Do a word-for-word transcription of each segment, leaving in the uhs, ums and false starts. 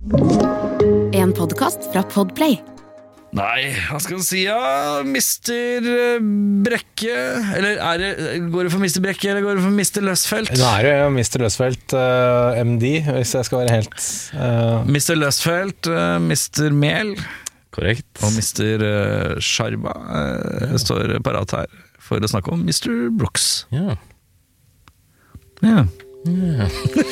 En podcast fra Podplay. Nei, hva skal jeg si, ja, mister Brekke. Eller er det, går det for mister Brekke, eller går det for mister Løsfeldt? Nå er det jo mister Løsfeldt, uh, M D, hvis jeg skal være helt uh... mister Løsfeldt, uh, mister Mel. Korrekt. Og mister uh, Sharba uh, står parat her for å snakke om mister Brooks. Ja. Ja. Ja.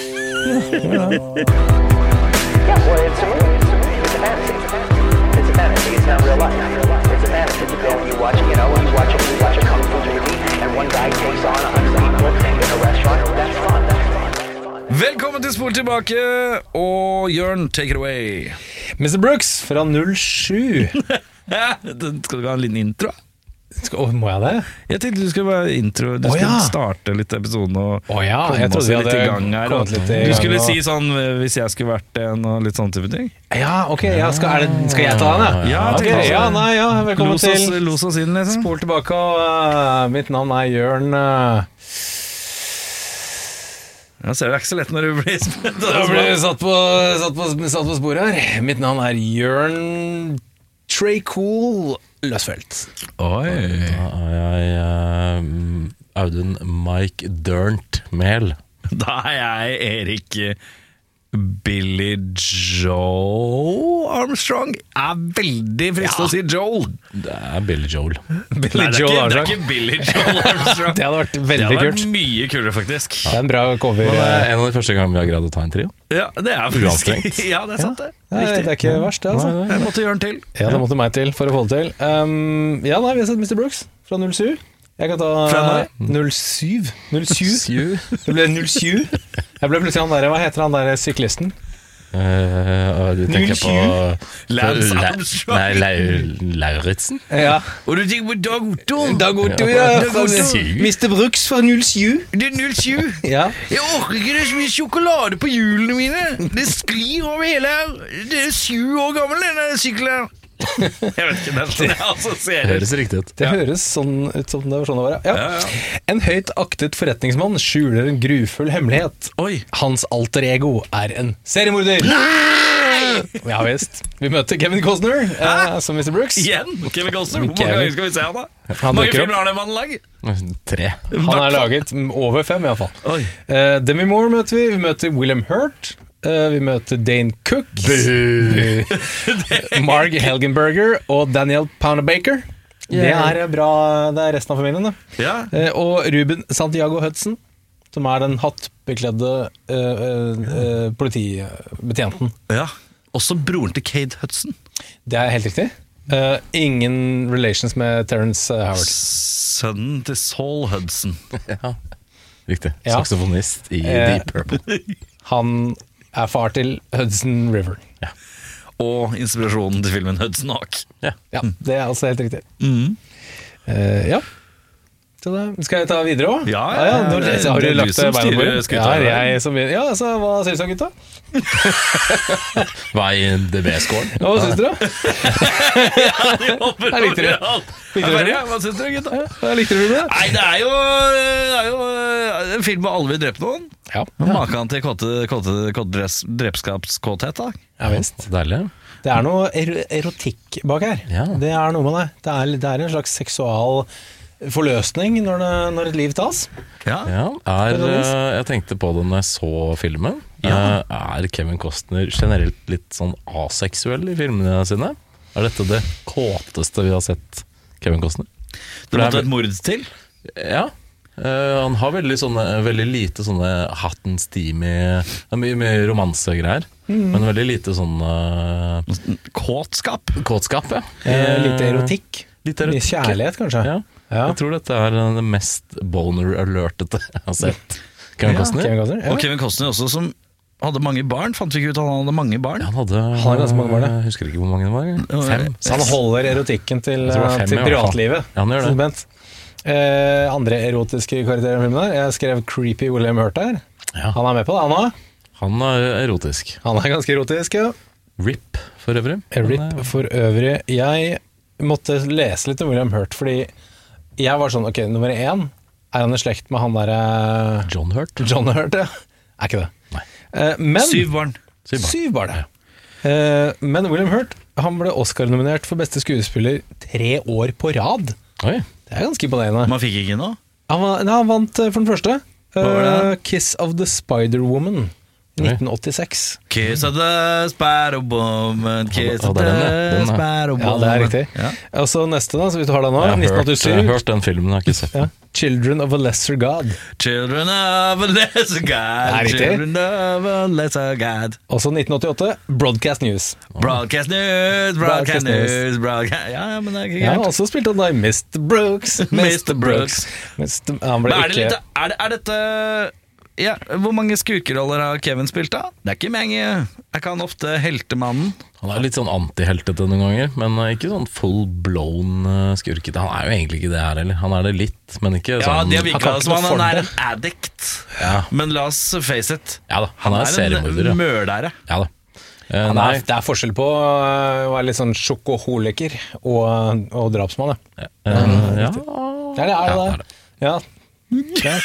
Yeah, well, it's a movie. It's a fantasy. It's a fantasy. It's not real life. It's a fantasy. You go and you watch, you know, you watch a, you watch a kung fu movie, and one guy takes on a hundred people in a restaurant. That's fun. That's fun. That's fun. Velkommen til Spol tilbake, og Jørn, take it away. mister Brooks fra null sju. Skal du ha en liten intro? Skal, oh, må jeg det? Jeg tenkte du skulle være intro. Du oh, skulle ja. starte litt episoden og oh, ja. komme jeg oss litt i gang her. Og litt i du skulle gang, og... si sånn hvis jeg skulle vært en og litt sånn type ting. Ja, ok, ja, skal, er det, skal jeg ta den? Ja, ja, okay, ja, nei, ja velkommen los oss, til los oss inn, liksom. Spol tilbake, og uh, mitt navn er Jørn. Uh... Jeg ser det er ikke så lett når du blir spent. Da blir jeg satt på, satt, på, satt på sporet her. Mitt navn er Jørn Trey Cool Løsfeldt. Oi. Da er jeg uh, Audun Mike Durnt Mel. Da er jeg Erik Billy Joel Armstrong. Jeg er veldig fristende å si Joel. Det er Billy Joel. Billy Nei, det, er Joel ikke, det er Armstrong. ikke Billy Joel Armstrong. Det hadde vært Det veldig hadde kult. vært mye kulere, faktisk. Det er en bra cover. Det er en av de første gangene vi har greid å ta en trio. Ja, det er faktisk Uanstrengt. Ja, det er sant det. Nei, det er ikke verst, det, altså. Jeg måtte gjøre den til. Ja, det måtte meg til for å få det til. Um, ja, nei, vi har sett mister Brooks fra null sju. Jeg kan ta Fra når? null syv. null syv. Det ble null syv. Jeg ble plutselig han der, hva heter han der syklisten? Uh, du tenker på Lance La- Armstrong. Nei, Lau- Lauritzen. Ja. Og du tenker på Dag Otto. Dag Otto, ja. Dag Otto. mister Brooks fra null syv. Det er null sju. Ja. Jeg orker ikke det er så mye sjokolade på hjulene mine. Det sklir over hele her. Det er sju år gammel, denne sykkelen her. Jeg vet ikke, det er sånn jeg assosierer. Det høres riktig ut. Det høres sånn ut som det var sånn det var, ja. Ja, ja. En høyt aktet forretningsmann skjuler en grufull hemmelighet. Oi. Hans alter ego er en seriemorder. Ja visst. Vi møter Kevin Costner eh, som mister Brooks. Igjen? Kevin Costner. Hvor mange Kevin. ganger skal vi se han da? Han Hvor mange dukker filmer har den mannen laget? Tre. Han er laget over fem i hvert fall. Oi. Eh, Demi Moore møter vi. Vi møter William Hurt. Uh, vi møter Dane Cook, Marg Helgenberger og Daniel Poundbaker. Yeah. Det er bra. Det er resten av familien, da. Ja. Uh, og Ruben Santiago Hudson, som er den hattbekledde uh, uh, uh, politibetjenten. Ja. Også broren til Cade Hudson. Det er helt riktig. Uh, ingen relations med Terrence uh, Howard. Sønnen til Saul Hudson. Ja, riktig. Ja. Saksofonist i Eh. Deep Purple. Han er far til Hudson River. Ja. Og inspirasjonen til filmen Hudson Hawk. Ja. Ja, det er altså helt riktig. Mm. Uh, ja. Så da, skal jeg ta videre også? Ja, ja, ja, nå, det er- har du det er du lagt som beina på styrer bordet? skuta Ja, her. jeg som begynner. Ja, altså, hva synes du, gutta? Hva er I D B-scoren? Ja, hva synes dere? Jeg likte det. Likte dere det? Hva synes dere, gutta? Ja, likte du det? Nei, det er jo, det er jo en film hvor alle vil drepe noen. Ja, Maken til kåte, kåte, kåte dress- drepskapskåthet, da. ja visst. Deilig. Det er noe er erotikk bak her. Ja. Det er noe med det. Det er, det er en slags seksual forløsning når, det, når et liv tas. Ja. Ja, er, Det er det eh, jeg tenkte på det når jeg så filmen. Eh, Er Kevin Costner generelt litt sånn aseksuell I filmene sine? Er dette det kåteste vi har sett Kevin Costner? Det måtte et mord til. Ja. Eh, han har veldig, sånne, veldig lite sånne hot and steamy. Det er mye, mye romansegreier, men veldig lite sånn uh, Kåtskap. kåtskap. Ja. Eh, litt erotikk. Litt erotikk. Litt kjærlighet, kanskje. Ja. Ja. Jeg tror dette er det mest boner-alertete jeg har sett. Kevin Ja, Costner. Kevin Costner, ja. Og Kevin Costner også, som hadde mange barn. Fant vi ikke ut at han hadde mange barn? Han hadde, Han har ganske mange barn, ja. Jeg husker ikke hvor mange det var. Fem? Så han holder erotikken til, Jeg tror det var fem, til i hvert fall. privatlivet. Ja, han gjør det. Sånn bent. Eh, andre erotiske karakterer I filmen der. Jeg skrev Creepy William Hurt her. Ja. Han er med på det, han også. Han er erotisk. Han er ganske erotisk, ja. Rip, for øvrig. Rip Men, eh, for øvrig. Jeg måtte lese litt om William Hurt, fordi jeg var sånn, ok, nummer én, er han I slekt med han der eh, John Hurt. John Hurt, ja. Er ikke det. Nei. Eh, men Syv barn. Syv barn. Syv barn, ja. Eh, men William Hurt han ble Oscar-nominert for beste skuespiller tre år på rad. Oi. Det er ganske imponerende. Man fikk ikke noe? Han, var, nei, han vant eh, for den første. var det? Eh, Kiss of the Spider-Woman. nitten åttiseks. Kiss of the Spider-Woman, Kiss Ja, of det er the den, ja. Den er- Spider-Woman. Ja, det er riktig. Ja. Og så neste, da, så vi tar den nå. Jeg har, hørt, jeg nitten har åttisju. hørt den filmen, jeg har ikke sett den. Ja. Children of a Lesser God. Children of a lesser God, Det er riktig. Children of a lesser God. Og så nitten åttiåtte, Broadcast News. Broadcast news, Broadcast broadcast news, broadcast Ja, ja, men det er ikke Ja, gærent. og så spilte han da i mister Brooks. mister Brooks. Mister Han ble Men er det, ikke litt, er, det, er dette ja, hvor mange skurkeroller har Kevin spilt da? Det er ikke mange. Jeg kan ofte heltemannen. Han er litt sånn antiheltete noen ganger, men ikke sånn full blown uh, skurkete. Han er jo egentlig ikke det her heller. Han er det litt, men ikke Ja, sånn. det har han virka kan ikke som noe han, for han er det. en addict. Ja. Men la oss face it. Ja da, han, er seriemorder. en Ja. mørdære. Ja da. Eh, Han nei, er, det er forskjell på øh, å være litt sånn sjokoholiker og, og drapsmann. Ja. eh, ja. Det er det, er Ja, det. det Ja. ja.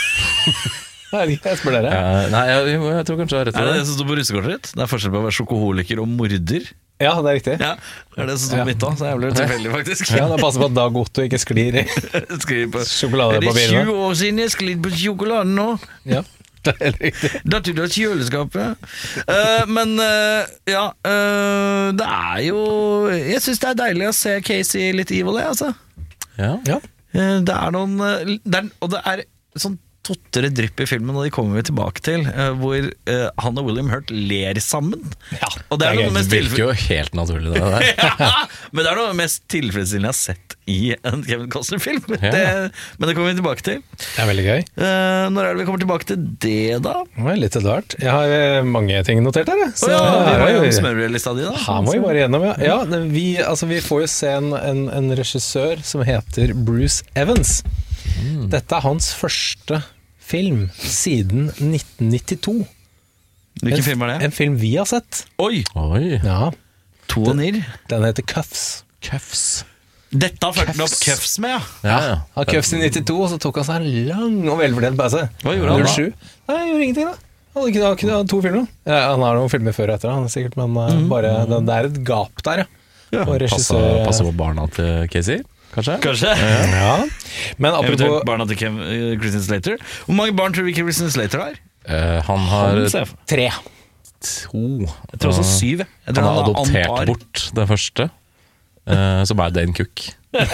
Jeg vet ikke, jeg spør dere. Eh, nei, jeg, jo, jeg tror kanskje jeg har rett Er i det det. det som står på russekortet ditt? Det er forskjell på å være sjokoholiker og morder. Ja, det er riktig. Ja, det er det som står Ja. på mitt òg, så jeg ble tilfeldig, faktisk. Ja, det passer på at Dag Otto ikke sklir i Skriv på. Er det sjokoladepapirene. tjue år siden jeg sklidde på sjokoladen nå? Ja, det er helt riktig. Da tog du kjøleskapet. Eh, men eh, ja, eh, det er jo Jeg syns det er deilig å se Casey litt evil, jeg, altså. Ja. Ja. Eh, Det er noen eh, det er, Og det er sånn totter drypp i filmen, og de kommer vi tilbake til, eh, hvor eh, han og William Hurt ler sammen. Ja, Og det er det er noe gøy. mest Det virker tilfreds- jo helt naturlig, det der. ja, men det er noe mest tilfredsstillende jeg har sett i en Kevin Costner-film. Ja. Det, men det kommer vi tilbake til. Det er veldig gøy. Eh, når er det vi kommer tilbake til det, da? Det var litt etter hvert. Jeg har øh, mange ting notert her, jeg. Å ja, vi her var er jo jo- smørbrødlista di, da. her må vi bare igjennom, ja. ja det- vi, altså, vi får jo se en, en, en regissør som heter Bruce Evans. Dette er hans første film siden nitten nittito. Hvilken film er det? En film vi har sett. Oi! Oi. Ja, To og nir. den heter Cuffs. Cuffs. Dette har fulgt opp Cuffs. Cuffs med, ja. Ja, ja. Han Cuffs i nittito, og så tok han seg en lang og velfortjent pause. Hva gjorde han da? null sju. Nei, han gjorde ingenting, da. Han hadde ikke, han hadde ikke to filmer. Ja, han har noen filmer før og etter, han sikkert, men uh, bare, det, det er et gap der, ja. Ja, Og Passe, regissør passe på barna til Casey, kanskje? Kanskje? Ja. Men Eventuelt apropos barna til Kev, uh, Christian Slater. Hvor mange barn tror vi Christian Slater har? Eh, han har Han ser jeg for. tre. to. Jeg tror også syv. Jeg Han tror har adoptert annen par. bort det første, eh, som er Dane Cook.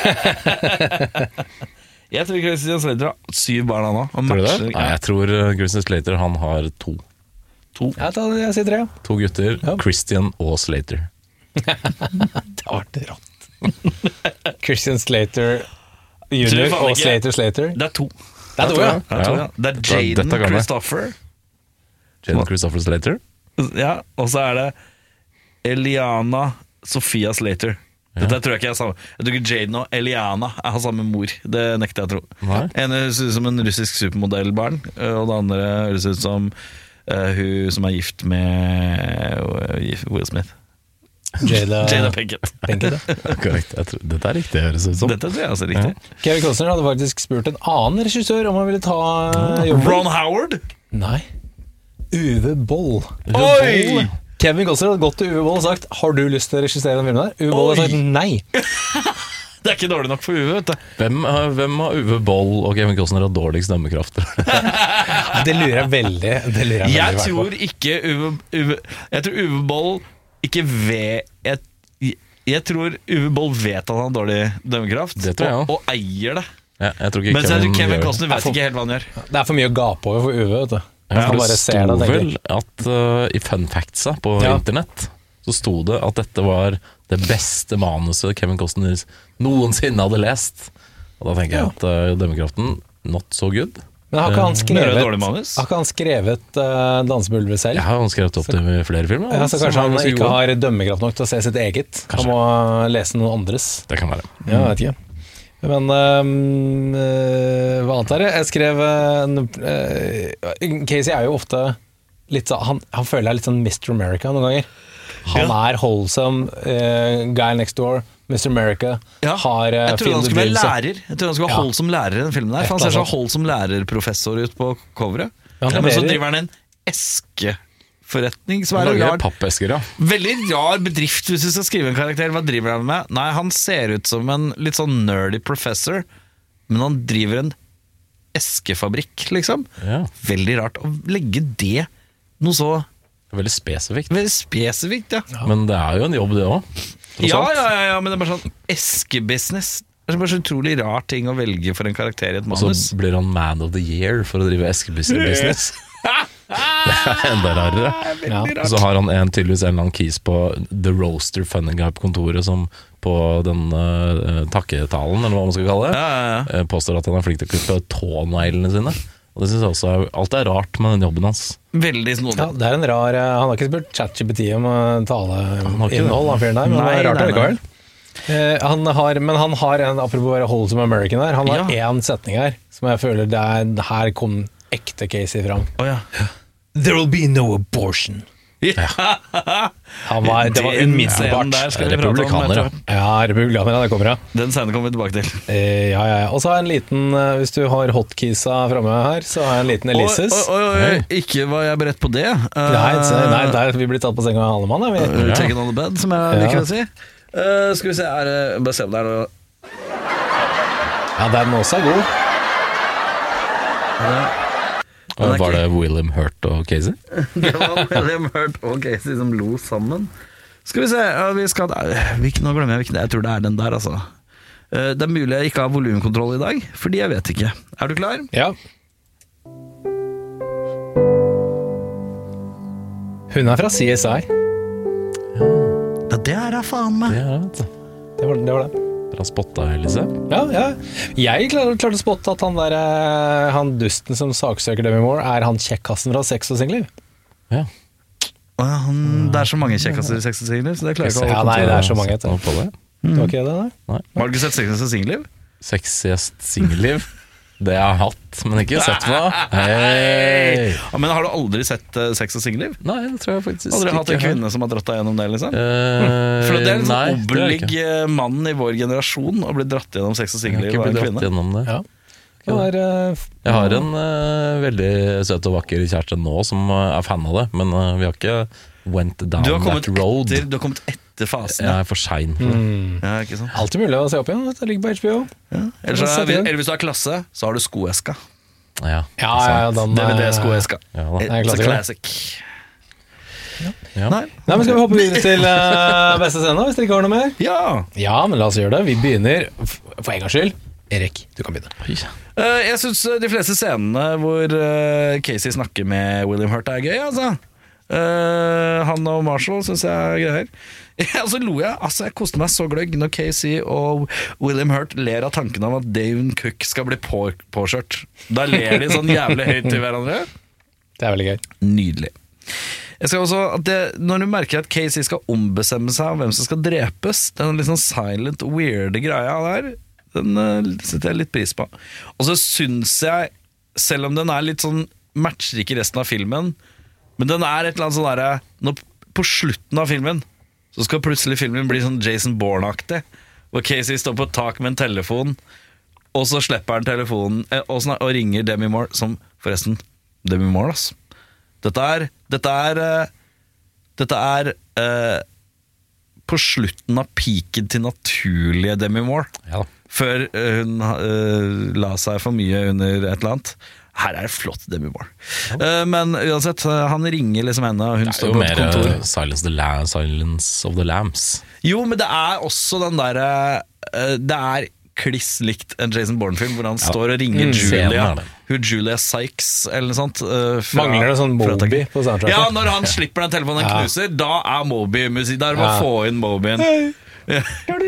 Jeg tror Christian Slater har syv barn han òg. Tror du det? Nei, jeg tror uh, Christian Slater han har to. Jeg, tar, jeg sier tre, ja. To gutter, Ja. Christian og Slater. Det har vært rått. Christian Slater Tror jeg junior faen og ikke. Slater Slater. Det er to. Det er to, ja. Jeg tror, ja. Det er Dette- Jaden dette kan jeg. Christopher. Jaden Christopher Slater. Ja, og så er det Eliana Sofia Slater. Dette tror jeg ikke er samme. Jeg tror ikke Jaden og Eliana er har samme mor. Det nekter jeg å tro. Nei. En høres ut som en russisk supermodellbarn, og det andre høres ut som uh, hun som er gift med uh, Will Smith. Jada, Jada Pinkett. Pinkett, ja. Korrekt. Jeg tror, dette er riktig, høres det ut som. Dette tror jeg også er riktig. Kevin Costner hadde faktisk spurt en annen regissør om han ville ta uh, jobben. Ron Howard? Nei. Uwe Boll. Oi! Kevin Costner hadde gått til Uwe Boll og sagt har du lyst til å regissere den filmen der? Uwe Boll hadde Oi! sagt nei. Det er ikke dårlig nok for Uwe, vet du. Hvem, uh, hvem av Uwe Boll og Kevin Costner har dårligst dømmekraft? Det lurer jeg veldig Det lurer jeg, Jeg veldig tror på. ikke Uwe, Uwe Jeg tror Uwe Boll ikke vet jeg, jeg tror Uwe Boll vet at han har dårlig dømmekraft, Det tror jeg og, også. og eier det. Ja, jeg tror ikke Mens jeg tror Kevin gjør det. Costner vet ikke helt hva han gjør. Det er for mye å gape over for Uwe, vet du. Ja, Han for bare det ser det sto og tenker vel at uh, i fun factsa på Ja. internett så sto det at dette var det beste manuset Kevin Costner noensinne hadde lest. Og da tenker jeg at uh, dømmekraften not so good. Men har ikke han Men er det skrevet dårlig manus? Har ikke han skrevet uh, Dansebulver selv? Jeg har jo skrevet opp til flere filmer. Ja, så som kanskje er han ganske ikke gode. har dømmekraft nok til å se sitt eget. Han må lese noen andres. Det kan være. Ja, jeg vet ikke. Men øhm, øh, hva annet er det? Jeg skrev øh, øh, Casey er jo ofte litt sånn han, han føler jeg er litt sånn mister America noen ganger. Han er wholesome, uh, guy next door, mister America. Ja, Har uh, jeg trodde han skulle være lærer. Jeg trodde han skulle være Ja. hold som lærer i den filmen der. For han Et ser eller så annet. hold som lærerprofessor ut på coveret. Ja, han Men så leverer. driver han en eske pappeske-forretning som er Han en lager rar, pappesker, ja. veldig rar bedrift hvis du skal skrive en karakter. Hva driver han med? Nei, han ser ut som en litt sånn nerdy professor, men han driver en eskefabrikk, liksom. Ja. Veldig rart å legge det noe så Veldig spesifikt. veldig spesifikt, ja. Men det er jo en jobb, det òg. Ja, ja, ja, ja, men det er bare sånn eskebusiness. Det er bare så utrolig rar ting å velge for en karakter i et Og så manus. blir han man of the year for å drive eskebusiness. Det er enda rarere. Ja. Og så har han en, tydeligvis en eller annen keys på The Roaster Funny Guy på kontoret, som på den uh, takketalen, eller hva man skal kalle det, Ja, ja, ja. eh, påstår at han er flink til å klippe tåneglene sine. Og det synes jeg også er, alt er rart med den jobben hans. Veldig snodig. Ja, det er en rar eh, Han har ikke spurt ChatGPT om å tale har ikke innhold, han fyren der, men Nei, det er rart nei, nei. likevel. Eh, han har, men han har en, apropos bare Wholesome American her, han har én setning her som jeg føler det er, her kom ekte Casey fram. Å ja. There will be no abortion. Han var, det var Den umiddelbart. scenen der skal vi prate om Republikaner, etter ja. hvert. Ja, republikanere, det kommer av. Den scenen kommer vi tilbake til. Eh, ja, ja, ja. Og så har jeg en liten, eh, hvis du har hotkeysa framme her, så har jeg en liten Elises. Oi, oi, oi, oi. Ikke var jeg beredt på det. Uh, Nei, så, nei, der vi blir tatt på senga av alle mann, er vi. uh, Taken on the bed, som jeg Ja. liker å si. Uh, skal vi se, er det bare se om det er noe. Ja, den også er god. Den er Var ikke- det William Hurt og Casey? Det var William Hurt og Casey som lo sammen. Skal vi se, ja, vi skal, hvilken, nå glemmer jeg hvilken, jeg tror det er den der, altså. Uh, det er mulig jeg ikke har volumkontroll i dag, fordi jeg vet ikke. Er du klar? Ja. Hun er fra C S I. Ja, det er da faen meg. Det er det. Det var det. Var det. Bra spotta, Elise. Ja, ja. Jeg klarte, klarte å spotte at han, der, eh, han dusten som saksøker Demi Moore, er han kjekkassen fra Sex og Singliv. Ja. Å, ja, han, det er så mange kjekkaser i Sex og Singliv, så det klarer jeg ikke å Ja, holde nei, kontroll. det er så mange. Sett noe på det. Det var ikke det, nei? Har du ikke sett Sex og Singliv? Sexiest singelliv. Det jeg har hatt, men ikke sett på. Hei! Ja, men har du aldri sett uh, Sex og Singliv? Nei, det tror jeg faktisk Aldri hatt en ikke. kvinne som har dratt deg gjennom det, liksom? Eh, For det er en nei, sånn det har jeg obelig ikke. mann i vår generasjon å bli dratt gjennom Sex og Jeg har Singliv ikke av en blitt dratt kvinne. gjennom det. Ja. Det er, eh, Jeg har en eh, veldig søt og vakker kjæreste nå som eh, er fan av det, men eh, vi har ikke went down Du har kommet that road. etter, du har kommet etter fasen. Jeg er for sein for det. mm, Ja, ikke sant? alltid mulig å se opp igjen. Det ligger på H B O. Eller, så, Sett igjen. eller hvis du har klasse, så har du skoeska. Ja, Ja, ja, den, D V eh, D-skoeska. ja, da. er It's a klassiker. classic. Ja. Nei. Nei, men Skal vi hoppe videre til eh, beste scene, hvis dere ikke har noe mer? Ja. Ja, men la oss gjøre det. Vi begynner f- for en gangs skyld. Erik, du kan begynne. Eh, jeg syns de fleste scenene hvor eh, Casey snakker med William Hurt er gøy, altså. Eh, han og Marshall syns jeg er greier. Ja, så lo jeg, altså jeg koste meg så gløgg når Casey og William Hurt ler av tanken om at Dane Cook skal bli på, påkjørt. Da ler de sånn jævlig høyt til hverandre. Det er veldig gøy. Nydelig. Jeg skal også at det, Når du merker at Casey skal ombestemme seg om hvem som skal drepes, den litt sånn silent, weirde greia der, den uh, setter jeg litt pris på. Og så syns jeg, selv om den er litt sånn matcher ikke resten av filmen, men den er et eller annet sånn derre når på slutten av filmen så skal plutselig filmen bli sånn Jason Bourne-aktig, hvor Casey står på et tak med en telefon, og så slipper han telefonen eh, og, snak, og ringer Demi Moore, som forresten Demi Moore, ass. Dette er Dette er uh, Dette er uh, på slutten av peaken til naturlige Demi Moore. Ja. Før uh, hun uh, la seg for mye under et eller annet. Her er det flott Demi Moore. Uh, men uansett, uh, han ringer liksom henne, og hun Det er står jo på mer et kontor. eh, silence, the la silence of the Lambs. Jo, men det er også den derre uh, Det er kliss likt en Jason Bourne-film, hvor han står og ringer Mm, Julia. scenen er det. Hun Julia Sykes, eller noe sånt. Uh, fra- Mangler det sånn fra Moby Attack. på soundtracket? Ja, når han slipper den telefonen og Ja. knuser, da er Moby-musikk. Der må Ja. få inn Mobyen. Ja.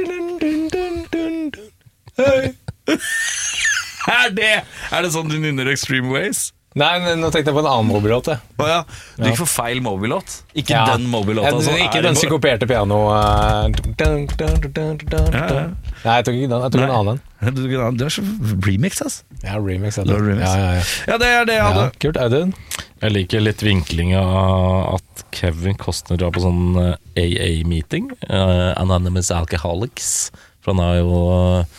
Er det Er det sånn du nynner Extreme Ways? Nei, men nå tenkte jeg på en annen Moby-låt. jeg. Å ja, du Ja. gikk for feil Moby-låt. Ikke Ja. den Moby-låta. Ja, som ikke er den i- psykoperte piano eh, dun, dun, dun, dun, dun, Ja, ja. dun. Nei, jeg tok ikke den. Jeg tok Nei. en annen. Du, du er så remix, ass. Ja, remix. Det var remix. Ja, ja, ja. Ja, det er det jeg ja hadde. kult. Audun? Jeg liker litt vinkling av at Kevin Costner drar på sånn eh, A A-meeting, eh, Anonymous Alcoholics, for han er jo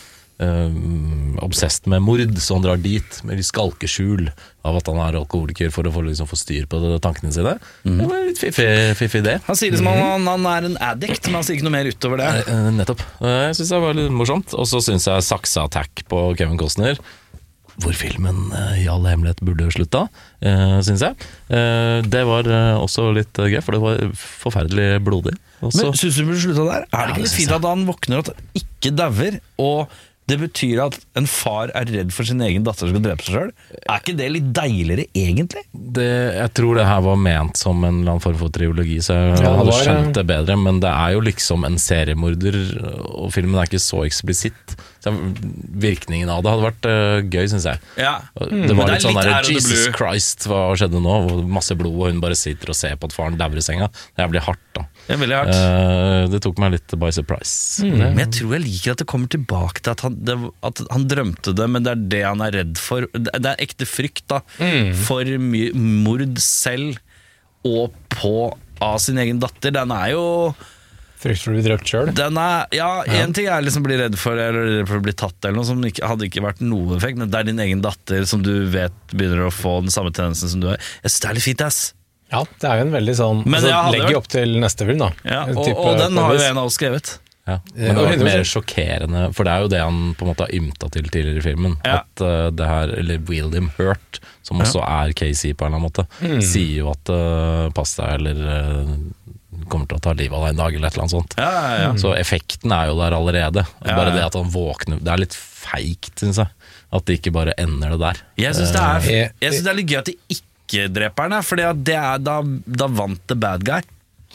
uh, obsessed med mord, så han drar dit med skalkeskjul av at han er alkoholiker for å få, liksom, få styr på det, tankene sine. Mm. Det var litt fiffig, fiffig det. Han sier det som han, han er en addict, men han sier ikke noe mer utover det. Uh, nettopp. Uh, jeg synes det var litt morsomt. Og så synes jeg Saksa-attack på Kevin Costner, hvor filmen uh, i all hemmelighet burde slutta, uh, synes jeg. Uh, det var uh, også litt uh, gøy, for det var forferdelig blodig. Også. Men synes du burde slutta der? Er det ikke Ja, litt fint at han våkner at han ikke dauer, og det betyr at en far er redd for sin egen datter som skal drepe seg selv? Er ikke det litt deiligere egentlig? Det, jeg tror det her var ment som en eller annen form for triologi, så jeg Ja, hadde det var- skjønt det bedre, men det er jo liksom en seriemorder, og filmen er ikke så eksplisitt. Så virkningen av det hadde vært uh, gøy, synes jeg. Ja. Det Men var det er litt sånn litt der, out of the Jesus blue. Christ, hva skjedde nå? Masse blod, og hun bare sitter og ser på at faren dauer i senga. Det blir hardt, da. Det er veldig hardt. Uh, det tok meg litt by surprise. Det, Men jeg tror jeg liker at det kommer tilbake til at han, det, at han drømte det, men det er det han er redd for. Det det er ekte frykt da, for mye mord selv og på av sin egen datter. Den er jo Frykt for å bli drept selv. den er, ja, en ting er liksom å bli redd for, eller redd for å bli tatt eller noe som ikke, hadde ikke vært noe effekt, men det er din egen datter som du vet begynner å få den samme tendensen som du har. Jeg synes det er litt fint, ass. Ja, det er jo en veldig sånn Men altså, jeg hadde legger vært- opp til neste film da. Ja, En og, type og den har jo premise. en av oss skrevet. ja. Ja, Men det var hundre prosent. mer sjokkerende, for det er jo det han på en måte har ymta til tidligere i filmen. Ja. At uh, det her, eller William Hurt, som også er Casey på en eller annen måte, sier jo at uh, pass deg, eller uh, kommer til å ta livet av deg en dag, eller et eller annet sånt. Ja, ja, ja. Så effekten er jo der allerede. Ja, Bare ja. det at han våkner, det er litt feigt, synes jeg. At det ikke bare ender det der. Jeg synes det er, Eh, jeg synes det er litt gøy at de ikke dreper henne, for det er, da, da vant the bad guy.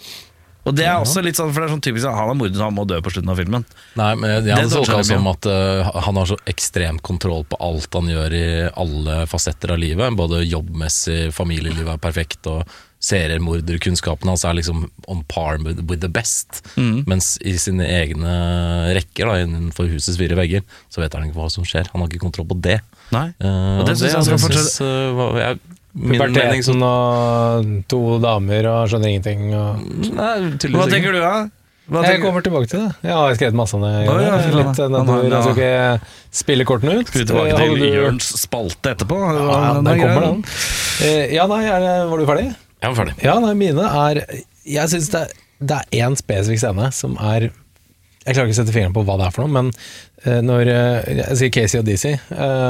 Og det er også litt sånn, for det er sånn typisk han er morder, så han må dø på slutten av filmen. Nei, men jeg, jeg Det hadde dodger tolket de, som ja. at uh, han har så ekstremt kontroll på alt han gjør i alle fasetter av livet. Både jobbmessig, familielivet er perfekt, og seriemorderkunnskapen hans er liksom on par with, with the best. Mm. Mens i sine egne rekker, da, innenfor husets fire vegger, så vet han ikke hva som skjer. Han har ikke kontroll på det. Nei. Uh, Og det synes jeg han skal synes, uh, var- jeg, min mening så, Puberteten og to damer og skjønner ingenting og... nei, Hva tydeligvis ikke. tenker du da? Hva Jeg tenker- kommer tilbake til det. Jeg har skrevet masse ned. Å, ja, fy faen. Litt eh, nedover. Han har- Jeg skal ikke spille kortene ut. Skal vi tilbake Eh, til hadde du- Jørns spalte etterpå? Ja, Den der er kommer grei. den. Eh, Ja, nei, er, det- var du ferdig? Jeg var ferdig. Ja, nei, mine er Jeg synes det, det er en spesifikk scene som er Jeg klarer ikke å sette fingeren på hva det er for noe, men eh, når eh, Jeg sier Casey og D C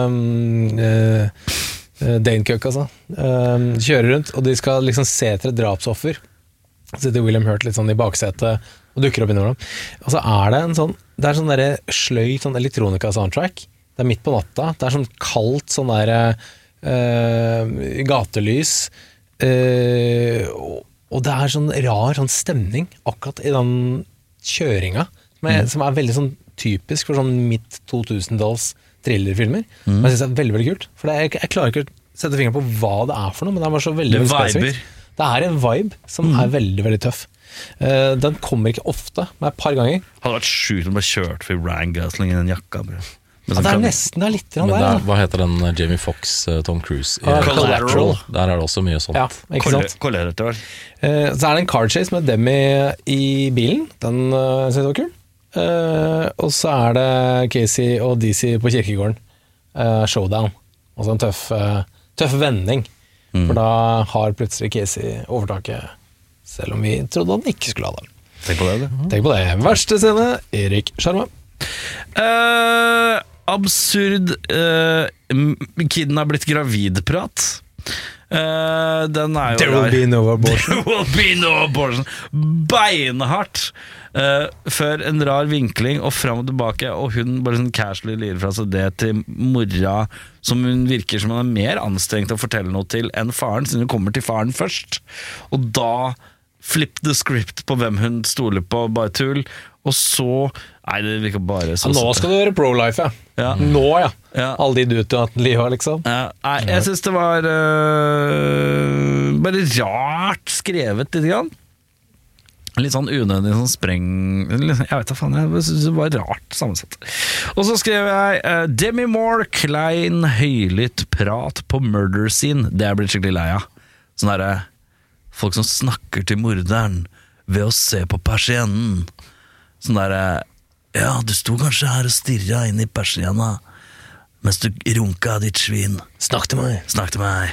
um, eh, eh, Dane Cook, altså. Um, kjører rundt, og de skal liksom se etter et drapsoffer. Så sitter William Hurt litt sånn i baksetet og dukker opp innimellom. Og så er det en sånn Det er sånn derre sløy sånn elektronika-soundtrack. Det er midt på natta. Det er sånn kaldt sånn derre eh, gatelys. Eh, og, og det er sånn rar sånn stemning akkurat i den kjøringa, som er, som er veldig sånn typisk for sånn midt to tusen-talls thrillerfilmer. Men jeg synes det er veldig, veldig kult. For det er, jeg, jeg klarer ikke å sette fingeren på hva det er for noe, men det er bare så veldig, Det veldig viber. spesifikt. Det er en vibe som er veldig, veldig tøff. Eh, den kommer ikke ofte, men et par ganger. Hadde vært sjukt om du bare kjørt for Ryan Gosling i den jakka. Bro. Med Ja, sånn det er kam- nesten det er litt grann Men der. der, da. hva heter den uh, Jamie Foxx, uh, Tom Cruise? i- Ah, Collateral. Der er det også mye sånt. Ja, ikke sant? Koller etter hvert. Eh, så er det en car chase med Demi i bilen. Den uh, synes jeg var kul. Eh, og så er det Casey og D C på kirkegården. Eh, showdown. Altså en tøff, eh, tøff vending. For da har plutselig Casey overtaket, selv om vi trodde han ikke skulle ha det. Tenk på det, du. Tenk på det. Verste scene, Erik Sjarma. Eh, absurd uh, Kiden har blitt gravid-prat. Eh, den er jo There will rar. be no abortion. There will be no abortion. Beinhardt. Eh, før en rar vinkling og fram og tilbake, og hun bare sånn casually lirer fra seg det til mora, som hun virker som hun er mer anstrengt å fortelle noe til enn faren, siden hun kommer til faren først. Og da flip the script på hvem hun stoler på, bare tull. Og så Nei, det virker bare så Ja, nå skal du være pro-life, ja. Ja. Nå, ja. Ja. Alle de du til at livet, liksom. Ja, nei, jeg synes det var øh, bare rart skrevet litt grann. Litt sånn unødvendig sånn spreng... Jeg vet da faen, jeg synes det var rart sammensatt. Og så skrev jeg uh, Demi Moore, klein, høylytt prat på murder scene. Det er jeg blitt skikkelig lei av. Sånn derre folk som snakker til morderen ved å se på persiennen. Sånn derre Ja, du sto kanskje her og stirra inn i persiana mens du runka ditt svin. Snakk til meg. Snakk til meg.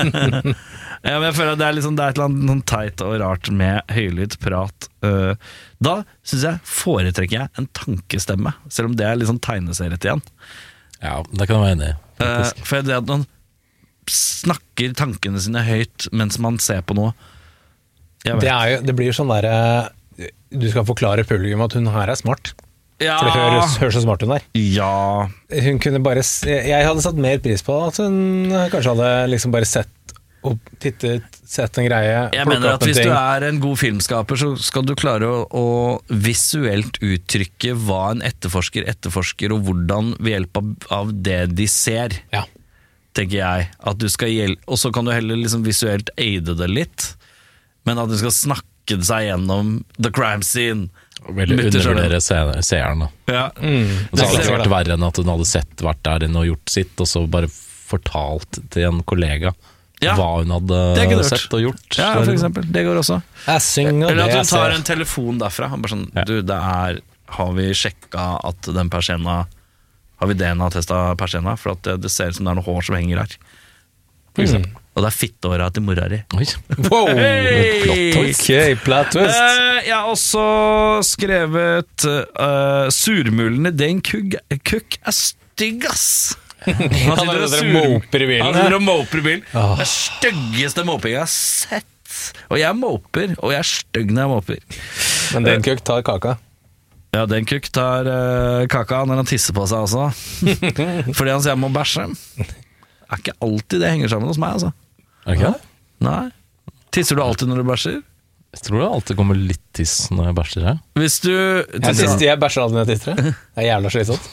Ja, men jeg føler at det er, liksom, det er et eller annet noen teit og rart med høylytt prat. Uh, da synes jeg foretrekker jeg en tankestemme, selv om det er liksom tegneseriet igjen. Ja, det kan jeg være enig i. Uh, for det at man snakker tankene sine høyt mens man ser på noe. Jeg vet. Det, er jo, det blir jo sånn der du skal forklare publikum at hun her er smart. Ja. For det høres, høres så smart hun er. Ja. Hun kunne bare Jeg hadde satt mer pris på at hun kanskje hadde liksom bare sett og tittet, sett en greie. Jeg mener at hvis du er en god filmskaper, så skal du klare å, å visuelt uttrykke hva en etterforsker etterforsker, og hvordan ved hjelp av, av det de ser, ja. tenker jeg. At du skal hjelpe, og så kan du heller liksom visuelt aide det litt, men at du skal snakke seg gjennom the crime scene. Veldig undervurdere seerne. Ja. Mm. Det hadde ikke vært verre enn at hun hadde sett vært der inne og gjort sitt, og så bare fortalt til en kollega ja. hva hun hadde sett og gjort. Ja, for eksempel. Det går også. Eller at hun tar en telefon derfra. Bare sånn, ja. du, det er, har vi sjekka at den persena, har vi D N A-testa persena, for at det, det ser ut som det er noe hår som henger her. For eksempel. Mm. Og det er fittehåra til mora di. Wow, hey! plot twist. Ok, plot twist. Uh, jeg har også skrevet uh, surmulene Dane Cook er stygg, ass. Han sitter og moper i bilen. Han sitter og moper i bilen. Oh. Det er styggeste moping jeg har sett. Og jeg moper, og jeg er stygg når jeg moper. Men Dane Cook tar kaka. Ja, Dane Cook tar uh, kaka når han tisser på seg også. Fordi han sier jeg må bæsje. Det er ikke alltid det henger sammen hos meg, altså. Er det ikke? Nei. Tisser du alltid når du bæsjer? Jeg tror det alltid kommer litt tiss når jeg bæsjer her. Hvis du Jeg, tisser, jeg bæsjer aldri når jeg tisser. Det er jævla slitsomt.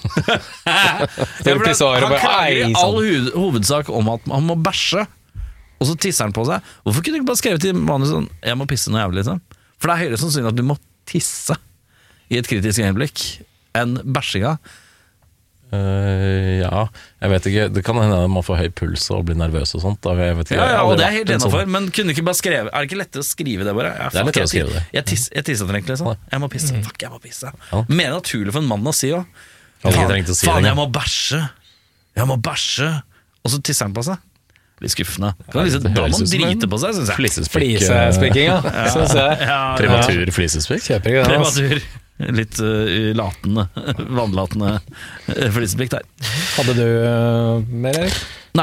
Han klager i all hoved, hovedsak om at han må bæsje, og så tisser han på seg. Hvorfor kunne du ikke bare skrevet i manus sånn jeg må pisse noe jævlig, liksom? For det er høyere sannsynlig at du må tisse i et kritisk øyeblikk enn bæsjinga. Uh, ja, jeg vet ikke. Det kan hende man får høy puls og blir nervøs og sånt. Jeg vet ikke. Ja, ja, og det er helt innenfor. Men kunne du ikke bare skrive? Er det ikke lettere å skrive det bare? Ja, det er lettere å skrive det. Jeg, tiss, jeg tisset egentlig sånn. Jeg må pisse. Fuck, jeg må pisse. Ja. Mer naturlig for en mann å si jo. Faen, si faen jeg må bæsje. Jeg må bæsje. Og så tisser han på seg. Litt skuffende. Kan liksom, da må man drite på seg, synes jeg. Flisespikking, ja. Synes jeg. Ja, prematur flisespikk. Kjøper ikke det. Prematur. Litt uh, latende, vannlatende uh, flisespikk der. Hadde du uh, mer, Erik? Nei.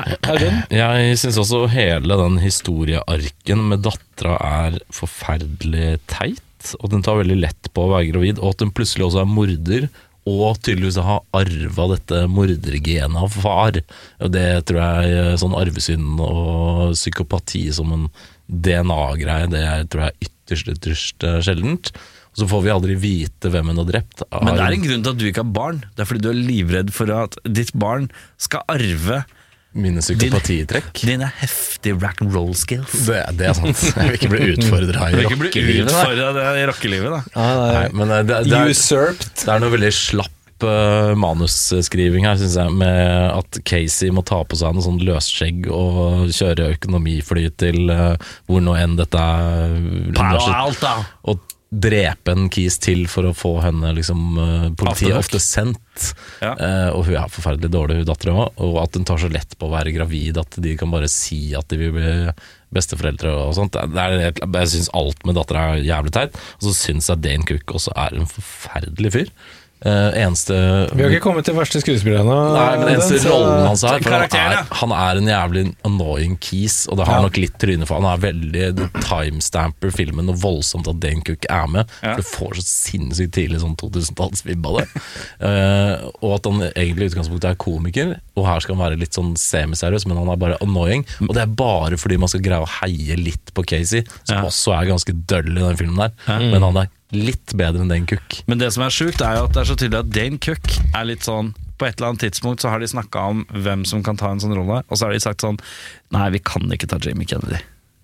Jeg synes også hele den historiearken med dattera er forferdelig teit, og den tar veldig lett på å være gravid, og at den plutselig også er morder, og tydeligvis har arva dette mordergenet av far. Og det tror jeg sånn arvesynd og psykopati som en D N A-greie, det tror jeg er ytterst, ytterst sjeldent. Og så får vi aldri vite hvem hun har drept. Men det er en grunn til at du ikke har barn. Det er fordi du er livredd for at ditt barn skal arve mine psykopatitrekk. Din, dine heftige rock'n'roll skills. Det, det er sant. Jeg vil ikke bli utfordret i rockelivet. Du vil ikke bli utfordret i rockelivet, da. Ah, nei, men det, det, det, er, Usurped. Det er noe veldig slapp uh, manusskriving her, synes jeg, med at Casey må ta på seg noe sånn løsskjegg og kjøre økonomifly til uh, hvor nå enn dette er. Palo Alto. Og drepe en kis til for å få henne liksom, uh, politiet ofte sendt, ja. uh, og hun er forferdelig dårlig, hun datteren også, og at hun tar så lett på å være gravid at de kan bare si at de vil bli besteforeldre og sånt. Det er, jeg synes alt med datteren er jævlig teit, og så synes jeg Dane Cook også er en forferdelig fyr. Uh, eneste Vi har ikke kommet til verste skuespillerne. Nei, men eneste den, rollen hans er, for han er Han er en jævlig annoying kis, og det har ja. nok litt tryne for han er veldig timestamper filmen og voldsomt at Dane Cook er med, ja. for du får så sinnssykt tidlig sånn to-tusen-tallsvibb av det. uh, og at han egentlig i utgangspunktet er komiker, og her skal han være litt sånn semiseriøs, men han er bare annoying, og det er bare fordi man skal greie å heie litt på Casey, som ja. også er ganske døll i den filmen der, ja. men han er litt bedre enn Dane Cook. Men det som er sjukt er jo at det er så tydelig at Dane Cook er litt sånn, på et eller annet tidspunkt så har de snakket om hvem som kan ta en sånn rolle, og så har de sagt sånn, nei, vi kan ikke ta Jamie Kennedy.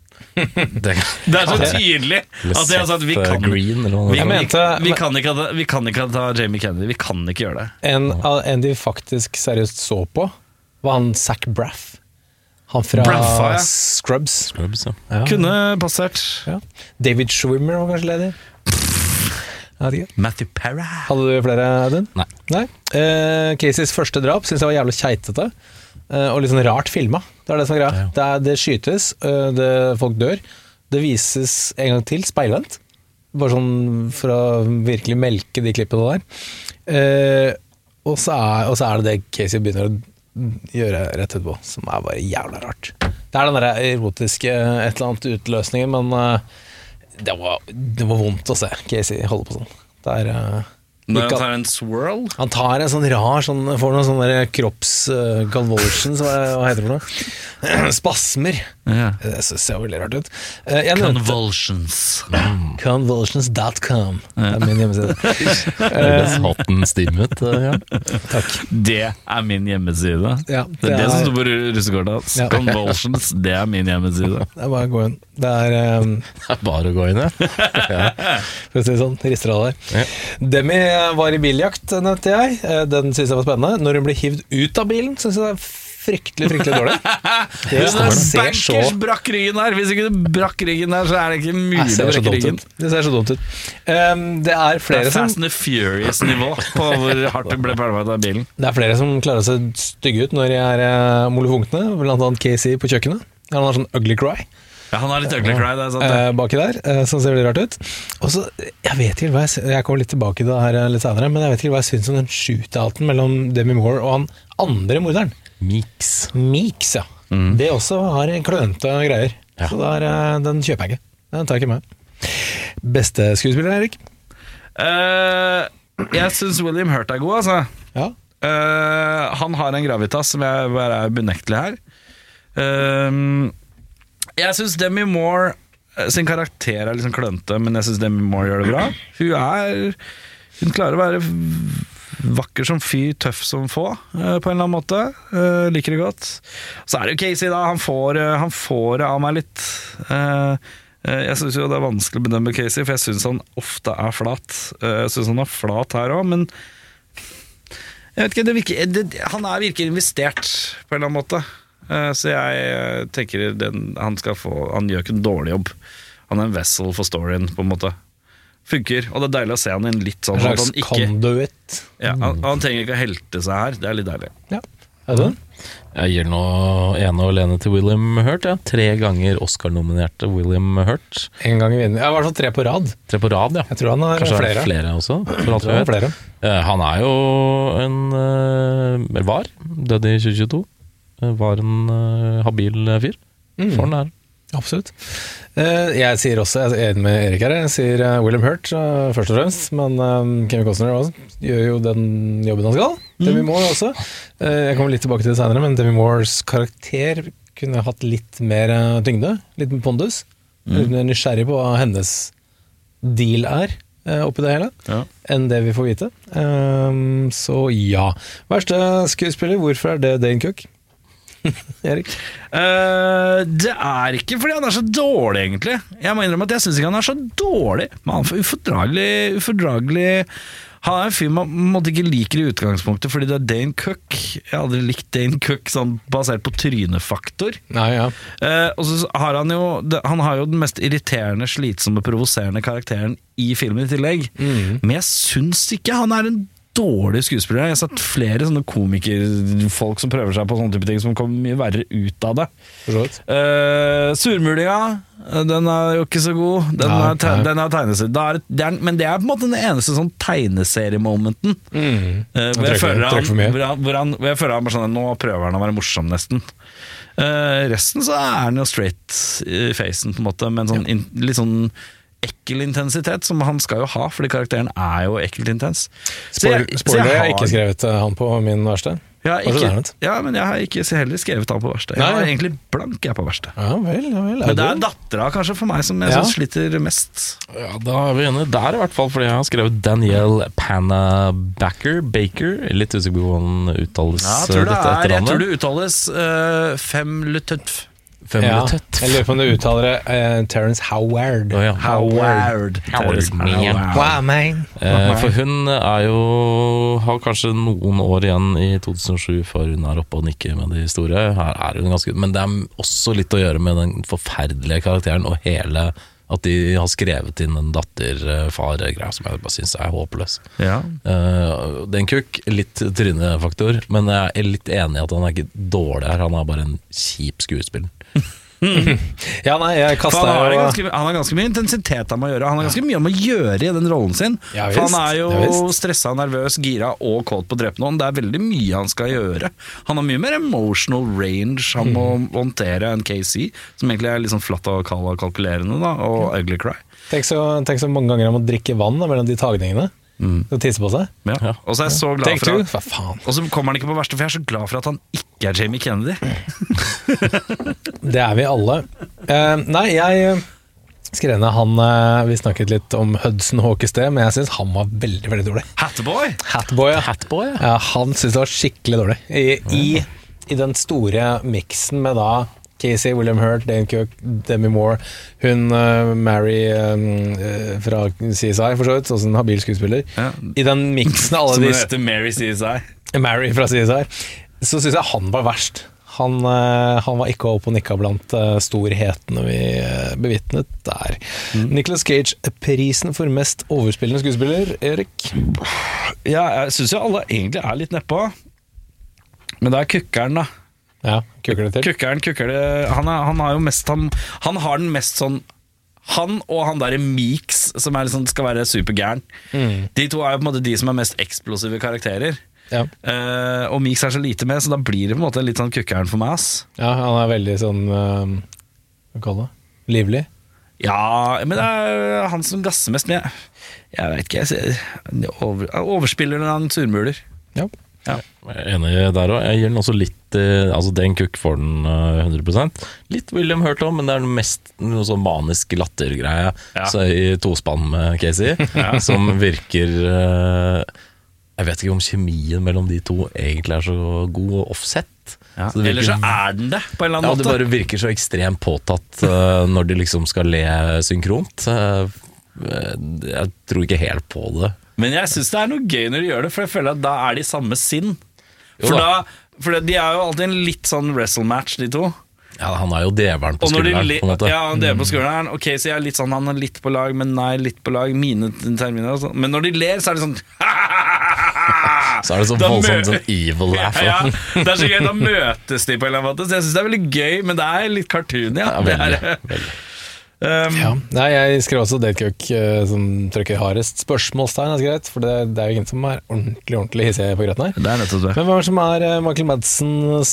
det, det er så tydelig at de har sagt vi kan, Green, vi, vi, vi, vi, kan ikke, vi kan ikke ta Jamie Kennedy, vi kan ikke gjøre det. En, en de faktisk seriøst så på var han Zach Braff. Han fra Braffa, ja. Scrubs. Scrubs ja. Ja. Kunne passert. Ja. David Schwimmer var kanskje leder. Jeg vet ikke. Matthew Perry. Hadde du flere, Audun? Nei. Nei? Eh, Caseys første drap synes jeg var jævlig keitete, eh, og litt sånn rart filma. Det er det som er greia. Ja. Det, er, det skytes, eh, det, folk dør. Det vises en gang til, speilvendt. Bare sånn for å virkelig melke de klippene der. Eh, og, så er, og så er det det Casey begynner å gjøre rett etterpå, som er bare jævla rart. Det er den der erotiske et eller annet utløsningen, men uh, det, var, det var vondt å se Casey holde på sånn. Det er uh, Når ikke- han tar en swirl. han tar en sånn rar sånn, får noen sånne der kropps uh, convulsions, hva, hva heter det for noe? Spasmer. Ja. Det ser veldig rart ut. Uh, jeg nevnte Convulsions. convulsions dot com. Det er min hjemmeside. Høres hot and steam ut. uh, Ja. Takk. Det er min hjemmeside. Ja, Det er det som står på russekortet hans. Ja. Convulsions, det er min hjemmeside. Det er bare å gå inn. Det er um, Det er bare å gå inn, ja. for å si det sånn, rister av der. Ja. Demi var i biljakt, nevnte jeg. Eh, Den synes jeg var spennende. Når hun ble hivd ut av bilen, synes jeg det er fryktelig, fryktelig dårlig. Det Hvis det ser er så, bankers brakk ryggen her. Hvis ikke du brakk ryggen her, så er det ikke det mulig å ser så brekke dumt ryggen. ut. Det ser så dumt ut. Um, det er Det flere er som Fast and the Furious-nivå på hvor hardt du ble pælma ut av bilen. Det er flere som klarer å se stygge ut når de er uh, molefonkene, blant annet Casey på kjøkkenet. Han har sånn ugly cry Ja, han har litt ugly cry, det er sant det. uh, baki der, uh, som ser veldig rart ut. Og så, jeg vet ikke hva jeg, sy- jeg kommer litt tilbake til det her uh, litt senere, men jeg vet ikke hva jeg synes om den shootouten mellom Demi Moore og han andre morderen. Meeks. Meeks, ja. Det også har klønete greier. Ja. Så der, uh, den kjøper jeg ikke. Den tar jeg ikke med. Beste skuespiller, Erik? Eh, jeg syns William Hurt er god, altså. Ja. Eh, han har en gravitas som jeg bare er benektelig her. Eh, jeg syns Demi Moore eh, sin karakter er liksom klønete, men jeg syns Demi Moore gjør det bra. Hun er Hun klarer å være vakker som fy, tøff som få, eh, på en eller annen måte. Eh, liker det godt. Så er det jo Casey, da. Han får, eh, han får av meg litt. Eh, eh, jeg syns jo det er vanskelig å bedømme Casey, for jeg syns han ofte er flat. Eh, jeg syns han er flat her òg, men jeg vet ikke, det virker, det, han er virker investert på en eller annen måte. Eh, så jeg eh, tenker den, han skal få Han gjør ikke en dårlig jobb. Han er en vessel for storyen, på en måte. Funker, og det er deilig å se han i en litt sånn En at slags han ikke conduit. ja, han, han trenger ikke å helte seg her. Det er litt deilig. Ja. Er det den? Jeg gir nå ene og alene til William Hurt. Ja. Tre ganger Oscar-nominerte William Hurt. En gang i vinner. Ja, i hvert fall tre på rad. Tre på rad, ja. Jeg tror han har Kanskje flere. flere også. For Jeg alt tror vi han har vet. flere. Eh, Han er jo en eh, var, døde i tjue tjueto. Eh, Var en eh, habil fyr. Mm. For den er. Absolutt. Eh, Jeg sier også, jeg er enig med Erik her, jeg sier eh, William Hurt eh, først og fremst, men eh, Kevin Costner også, gjør jo den jobben han skal. Demi Moore også. Eh, Jeg kommer litt tilbake til det senere, men Demi Moores karakter kunne hatt litt mer eh, tyngde, litt mer pondus. Litt mer nysgjerrig på hva hennes deal er eh, oppi det hele, Ja. enn det vi får vite. Eh, Så ja. Verste skuespiller, hvorfor er det Dane Cook? Erik? Eh, det er ikke fordi han er så dårlig, egentlig. Jeg må innrømme at jeg syns ikke han er så dårlig, men han er ufordragelig, ufordragelig. Han er en fyr man på en måte ikke liker i utgangspunktet, fordi det er Dane Cook. Jeg har aldri likt Dane Cook sånn basert på trynefaktor. Nei, ja. Eh, og så har han jo det, Han har jo den mest irriterende, slitsomme, provoserende karakteren i filmen i tillegg. Men jeg syns ikke han er en dårlig skuespiller. Jeg har sett flere sånne komikerfolk som prøver seg på sånne type ting, som kommer mye verre ut av det. For så vidt. Uh, Surmulinga, den er jo ikke så god. Den Nei, er, te nei. den er tegneserie. Da er, det er, men det er på en måte den eneste sånn tegneseriemomenten. Mm. Uh, hvor, jeg trekker- føler han, trekker for mye. hvor, han, hvor, han, hvor jeg føler han bare sånn nå prøver han å være morsom, nesten. Uh, resten så er han jo straight i facen, på en måte, med en sånn, in, litt sånn ekkel intensitet, som han skal jo ha, fordi karakteren er jo ekkelt intens. Så jeg- så Spoiler, jeg har har- ikke skrevet eh, han på min verste. jeg har Hva er det ikke, der, vet? ja, men jeg har ikke heller skrevet han på verste. Jeg Nei. har egentlig blank jeg på verste. Ja vel, ja vel. Men det er det? dattera kanskje for meg som jeg Ja. synes sliter mest. Ja, da er vi enige der, i hvert fall, fordi jeg har skrevet Danielle Panabaker Baker. Litt usikker på hvordan uttales Ja, jeg tror det, dette er, jeg tror etternavnet. det uttales uh, femletøtt. Ja, Femletøtt. jeg lurer på om du uttaler det uh, Terrence Howard. Å ja. Howard. Howard. Wow, man. Eh, for hun er jo har kanskje noen år igjen i to tusen og sju før hun er oppe og nikker med de store. Her er hun ganske, men det er også litt å gjøre med den forferdelige karakteren og hele At de har skrevet inn en datter-far-greie som jeg bare synes er håpløs. Ja. Uh, Den Cook, litt trynefaktor, men jeg er litt enig i at han er ikke dårlig her, han er bare en kjip skuespiller. Ja, nei, jeg For kastet han, har jo ganske, han har ganske mye intensitet han må gjøre. Han har ganske mye om å gjøre i den rollen sin. Ja, For han visst. er Ja, jo visst. stressa, nervøs, gira og kåt på å drepe noen. Det er veldig mye han skal gjøre. Han har mye mer emotional range han må håndtere enn K C, som egentlig er litt sånn flatt og kald og kalkulerende da, og ugly cry. tenk så, tenk så mange ganger han må drikke vann da, mellom de tagningene. Og tisse på seg. Ja. Og så er jeg så glad Take for two, at, hva faen. og så kommer han ikke på verste, for jeg er så glad for at han ikke er Jamie Kennedy. Det er vi alle. Eh, nei, jeg skrev ned han eh, vi snakket litt om Hudson Hawk i sted, men jeg synes han var veldig, veldig dårlig. Hatboy! Hatboy, ja. Hatboy, ja. Ja, han synes det var skikkelig dårlig. I, i, i den store miksen med da Casey, William Hurt, Dane Cook, Demi Moore, hun uh, Mary um, uh, fra C S I, for så vidt, også en habil skuespiller. Ja. I den miksen av Som alle hun de heter Mary C S I. Mary fra C S I, så synes jeg han var verst. Han, uh, han var ikke opp og nikka blant uh, storhetene vi uh, bevitnet der. Mm. Nicolas Cage, prisen for mest overspillende skuespiller, Erik? Ja, jeg synes jo alle egentlig er litt nedpå. Men det er kukkeren da. Ja, kukker det til. Kukkeren, kukker det han, er, han har jo mest han, han har den mest sånn Han og han der Meeks, som er liksom, skal være supergæren. Mm. De to er jo på en måte de som er mest eksplosive karakterer. Ja. Uh, og Meeks er så lite med, så da blir det på en måte litt sånn kukkeren for meg, ass. Ja, han er veldig sånn uh, hva kaller det? Livlig. Ja, men det er han som gasser mest med. Jeg vet ikke, jeg ser over, overspiller når han surmuler. Ja. Ja. Jeg er enig der også. Jeg gir den også litt eh, Altså Dane Cook får den eh, hundre prosent. Litt William Hurt også, men det er den mest noe sånn manisk lattergreie Ja. så i tospann med Casey, som virker eh, Jeg vet ikke om kjemien mellom de to egentlig er så god og offset. Ja. Så det virker- Eller så er den det, på en eller annen Ja, det måte. bare virker så ekstremt påtatt eh, når de liksom skal le synkront. Eh, jeg tror ikke helt på det. Men jeg synes det er noe gøy når de gjør det, for jeg føler at da er de samme sinn. Jo For, da. da, for de er jo alltid en litt sånn wrestle-match, de to. Ja, han er jo djevelen på Og når de skulderen, li- på en måte. ja, det er på skulderen. Ok, så jeg er litt sånn, han er litt på lag, men nei, litt på lag. Mine terminer og sånn. Men når de ler, så er det sånn Så er det så Da voldsomt mø- sånn evil laugh. ja, det er så gøy, da møtes de på en eller annen måte. Så jeg synes det er veldig gøy, men det er litt cartoon, ja. Ja, Det veldig, er, veldig. um, Ja. Nei, jeg skrev også Dane Cook uh, som trykker hardest spørsmålstegn, er greit, for det, det er jo ingen som er ordentlig, ordentlig hissig på grøten her. det er nettopp det. Men hvem er det som er uh, Michael Madsen's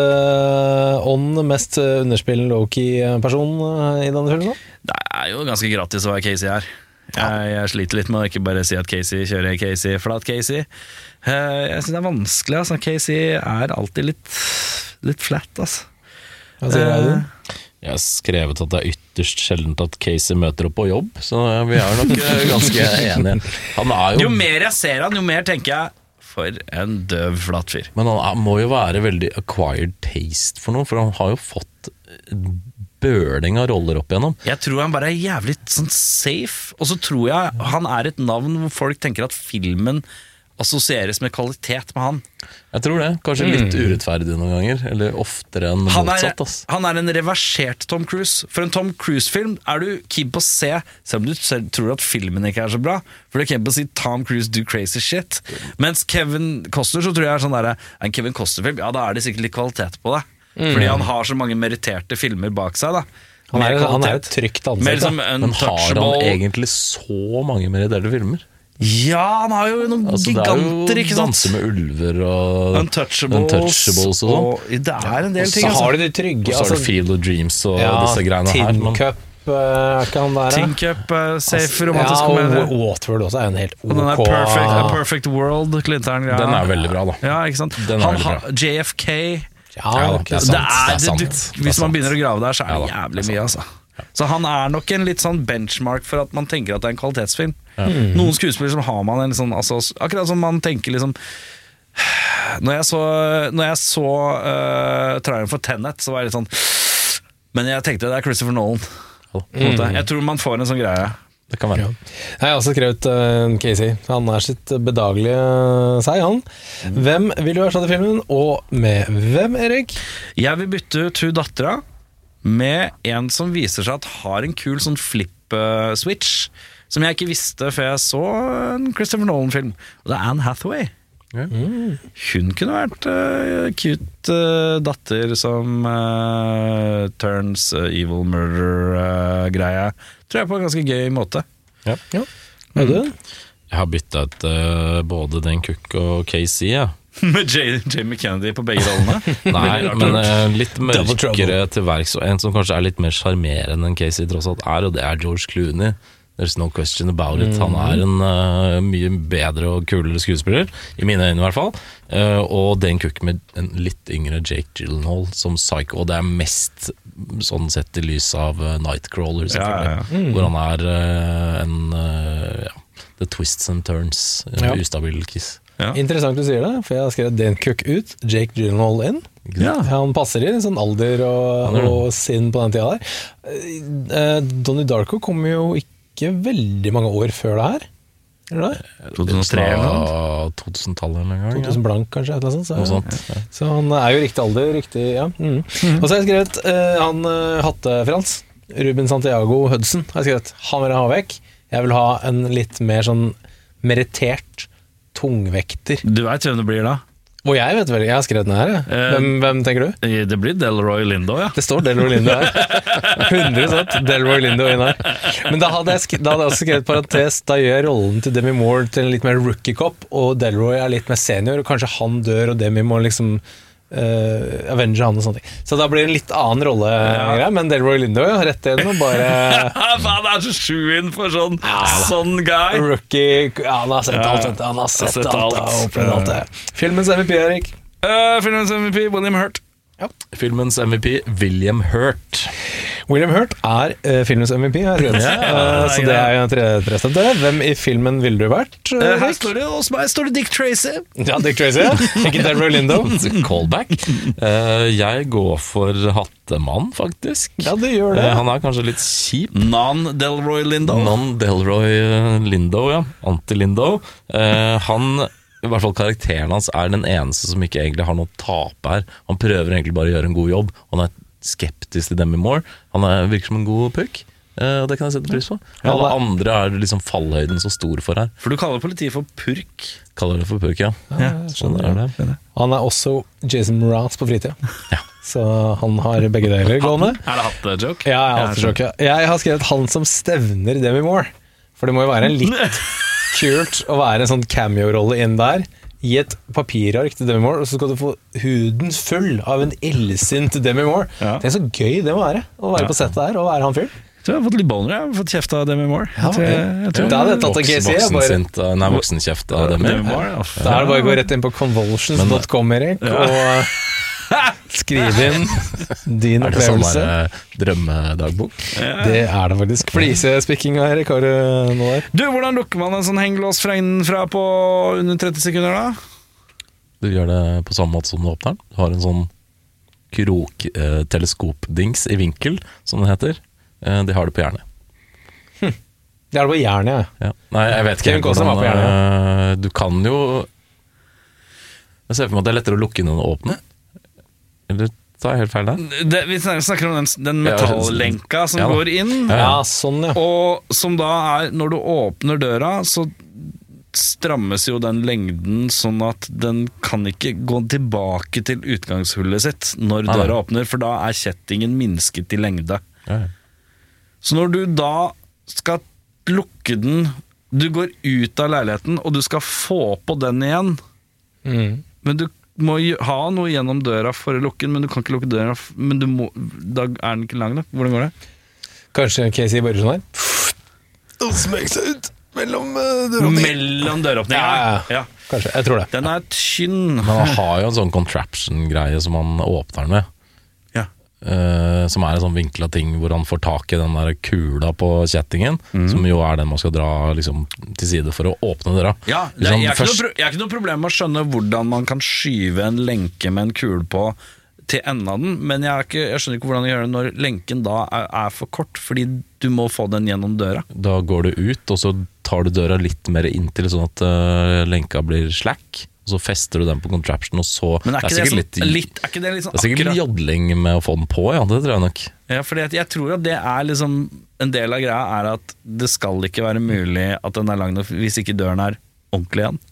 uh, ånd mest uh, underspillende low-key person uh, i denne filmen? Da? Det er jo ganske gratis å være Casey her. Jeg, jeg sliter litt med å ikke bare si at Casey kjører Casey, flat Casey. Uh, jeg synes det er vanskelig, altså. Casey er alltid litt, litt flat, altså. Hva sier Eh, du? Jeg har skrevet at det er ytterst sjeldent at Casey møter opp på jobb, så vi er nok eh, ganske enige. Han er jo, Jo mer jeg ser han, jo mer tenker jeg for en døv, flat fyr. men han er, må jo være veldig acquired taste for noe, for han har jo fått bøling av roller opp igjennom. Jeg tror han bare er jævlig sånn safe, og så tror jeg han er et navn hvor folk tenker at filmen assosieres med kvalitet med han. Jeg tror det, kanskje litt urettferdig noen ganger, eller oftere enn Han er, motsatt. Ass. han er en reversert Tom Cruise. For en Tom Cruise-film er du keen på å se, selv om du selv tror at filmen ikke er så bra, for du er keen på å si Tom Cruise do crazy shit. Mens Kevin Costner, så tror jeg er sånn der, en Kevin Costner-film, ja da er det sikkert litt kvalitet på det. Fordi han har så mange meritterte filmer bak seg da. Han er, Med han er et kvalitet. trygt Mer ansikt. som da. Men har han Untouchable. egentlig så mange meritterte filmer? Ja, han har jo noen Altså, giganter, det er ikke jo sant? Danse med ulver og Untouchables, Untouchables og sånn. og det er en del Og ting, Så altså. har du de trygge. Og så har Altså, du Field of Dreams og ja, disse greiene her. Tin men- Cup, uh, er ikke han der? da? Tin Cup, uh, safe romantisk ja, komedie. og Waterworld også er jo en helt Og den er ok. perfect, A Perfect World, Clinton. Ja. Den er veldig bra, da. Ja, ikke sant? Den er Han veldig har bra. J F K. Ja, Ja, ok. det er Det sant. er, det er du, sant. hvis Det er man begynner å sant. grave der, så er det Ja da, jævlig det er mye, altså. Så han er nok en litt sånn benchmark for at man tenker at det er en kvalitetsfilm. Noen skuespillere som har man en sånn altså, akkurat som man tenker liksom Når jeg så, når jeg så uh, traileren for Tenet, så var jeg litt sånn Men jeg tenkte det er Christopher Nolan. På en måte. Jeg tror man får en sånn greie. Det kan være. Ja. Jeg har også skrevet uh, Casey. Han er sitt bedagelige seg, han. Hvem vil du erstatte filmen, og med hvem, Erik? Jeg vil bytte ut hun dattera med en som viser seg at har en kul sånn flip type switch, som jeg ikke visste før jeg så en Christopher Nolan-film. Og det er Anne Hathaway. Ja. Mm. Hun kunne vært uh, cute uh, datter som uh, turns uh, evil murder-greie. Uh, Tror jeg på en ganske gøy måte. Ja. Ja. Er du? Jeg har byttet ut uh, både Dan Cook og Casey, ja. Med J- Jamie Kennedy på begge rollene. Nei, men uh, litt Double mørkere til verks, og en som kanskje er litt mer charmerende enn Casey tross alt er, og det er George Clooney. There's no question about it. Han er en uh, mye bedre og kulere skuespiller, i mine øyne i hvert fall. Uh, og Dan Cook med en litt yngre Jake Gyllenhaal som Psycho, og det er mest sånn sett i lys av uh, Nightcrawler, selvfølgelig. Ja, ja, ja. Mm. Hvor han er uh, en uh, ja, the twists and turns, uh, Ja. ustabil kiss. Ja. Interessant du sier det, for jeg har skrevet Dan Cook ut, Jake Gyllenhaal inn. Ja. Han passer i sånn alder og, Han gjør det. og sinn på den tida der. Eh, Donnie Darko kom jo ikke veldig mange år før det her. Er det det? to tusen og tre eller noe. to tusen-tallet en gang. to tusen blank kanskje, et eller annet Noe sånt. sånt. Så, Ja. så han er jo riktig alder, riktig, ja. Mm. Og så har jeg skrevet eh, han uh, Hatte-Frans, Ruben Santiago Hudson, har jeg skrevet, han vil jeg ha vekk. Jeg vil ha en litt mer sånn merittert tungvekter. Du vet hvem det blir da? Og jeg vet vel, jeg har skrevet den her, ja. Eh, hvem, hvem tenker du? Eh, Det blir Delroy Lindo, ja. Det står Delroy Lindo her. hundre prosent Delroy Lindo inn her. Men da hadde jeg, sk- da hadde jeg også skrevet parentes. Da gjør jeg rollen til Demi Moore til en litt mer rookie-cop, og Delroy er litt mer senior, og kanskje han dør, og Demi må liksom uh, avenge han og sånne ting. Så da blir det en litt annen rolle, ja. Men Delroy Lindo, ja, rett igjen og bare Faen, det er så sju-in for sånn, sånn guy. rookie. Ja, han har sett Ja, alt, vet du. Han har sett, sett alt, alt. alt, opplevd alt det. Filmens M V P, Erik. Uh, Filmens M V P, William Hurt. Filmens M V P, William Hurt. William Hurt er uh, filmens M V P, har jeg skrevet. Ja, uh, så det er jo en tredje. Hvem i filmen ville du vært? Uh, Uh, her Erik? står det, hos meg står det Dick Tracy. Ja, Dick Tracy, ja. Ikke Delroy Lindo. Callback. Eh, jeg går for Hattemann, faktisk. Ja, det gjør det. Eh, han er kanskje litt kjip. Non-Delroy Lindo. Non-Delroy eh, Lindo, ja. Anti-Lindo. Eh, han, i hvert fall karakteren hans, er den eneste som ikke egentlig har noe tap her. Han prøver egentlig bare å gjøre en god jobb. Han er skeptisk til Demi Moore. Han er, virker som en god pukk. Eh, og det kan jeg sette pris på. Alle andre er liksom fallhøyden så stor for her. For du kaller politiet for purk. Kaller det for pukk, ja. Ja, Sånn er det. Han er også Jason Mraz på fritida. Ja. Så han har begge deler gående. Er det hatt-joke? Ja, jeg har, alltid sjokk, ja. Jeg har skrevet han som stevner Demi Moore. For det må jo være litt kult å være en sånn cameo-rolle inn der. Gi et papirark til Demi Moore, og så skal du få huden full av en illsint Demi Moore. Ja. Det er så gøy det må være, å være Ja. på settet der og være han fyren. Jeg tror jeg har fått litt boner, jeg har fått kjeft av Demi Moore. Ja, Jeg tror, jeg, jeg tror, Da hadde jeg tatt en Casey, jeg bare- Voksensint, eh, nei, voksenkjeft av Demi. Demi Moore, ja. Da er det bare å gå rett inn på convulsions dot com, Erik, og skrive inn din Er det sånn opplevelse. der, eh, drømmedagbok? Det er det faktisk. Flisespikking, Erik, har du noe der? Du, hvordan lukker man en sånn hengelås fra innenfra på under tretti sekunder da? Du gjør det på samme måte som du åpner den. Du har en sånn krok-teleskopdings i vinkel, som det heter. Eh, de har det på jernet. Det er det på jernet, ja. Ja. Nei, jeg vet ikke Kevin Costner var på eh, Du kan jo Jeg ser for meg at det er lettere å lukke inn enn å åpne. Eller tar jeg helt feil der? Det, vi snakker om den, den metallenka som Ja da. går inn, Ja. Ja, sånn, ja. og som da er, når du åpner døra, så strammes jo den lengden sånn at den kan ikke gå tilbake til utgangshullet sitt når Nei, nei. døra åpner, for da er kjettingen minsket i lengde. Ja. Så når du da skal lukke den, du går ut av leiligheten, og du skal få på den igjen, Mm. men du må jo ha noe gjennom døra for å lukke den, men du kan ikke lukke døra, f- men du må, da er den ikke lang nok. Hvordan går det? Kanskje Casey bare sånn her. Og smek seg ut mellom uh, døråpningene. Mellom døråpningene. Ja, Ja. Kanskje, jeg tror det. Den er tynn. Men han har jo en sånn contraption-greie som han åpner den med. Ja. eh, som er en sånn vinkla ting hvor han får tak i den der kula på kjettingen, som jo er den man skal dra liksom, til side for å åpne døra. Ja, det, Liksom, jeg, har ikke først- noe, pro- jeg har ikke noe problem med å skjønne hvordan man kan skyve en lenke med en kule på til enden av den, men jeg, har ikke, jeg skjønner ikke hvordan man gjør det når lenken da er, er for kort, fordi du må få den gjennom døra. Da går du ut, og så tar du døra litt mer inntil, sånn at uh, lenka blir slack. og så fester du den på contraption, og så Men er det er ikke det, sikkert sånn, litt, litt, er ikke det litt sånn det er sikkert akkurat litt jodling med å få den på, ja, det tror jeg nok. Ja, fordi at jeg tror at det er liksom en del av greia er at det skal ikke være mulig at den er lang nok hvis ikke døren er ordentlig igjen.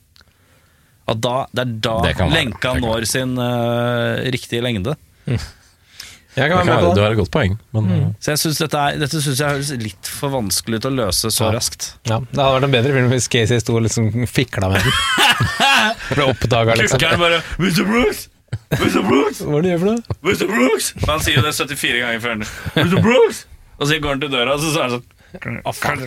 At da, det er da Det kan være, lenka det kan når sin uh, riktige lengde. Jeg Det, kan være kan, med på det det. er et godt poeng, men Så jeg synes dette, er, dette synes jeg høres litt for vanskelig ut å løse så Ja. raskt. Ja, det hadde vært en bedre film hvis Casey sto og liksom fikla med den. Ble oppdaget liksom. Kukkeren bare mister Brooks! mister Brooks! Hva er det du gjør for noe? mister Brooks! Han sier jo det syttifire ganger før han mister Brooks! Og så går han til døra, og så er han sånn Å, faen.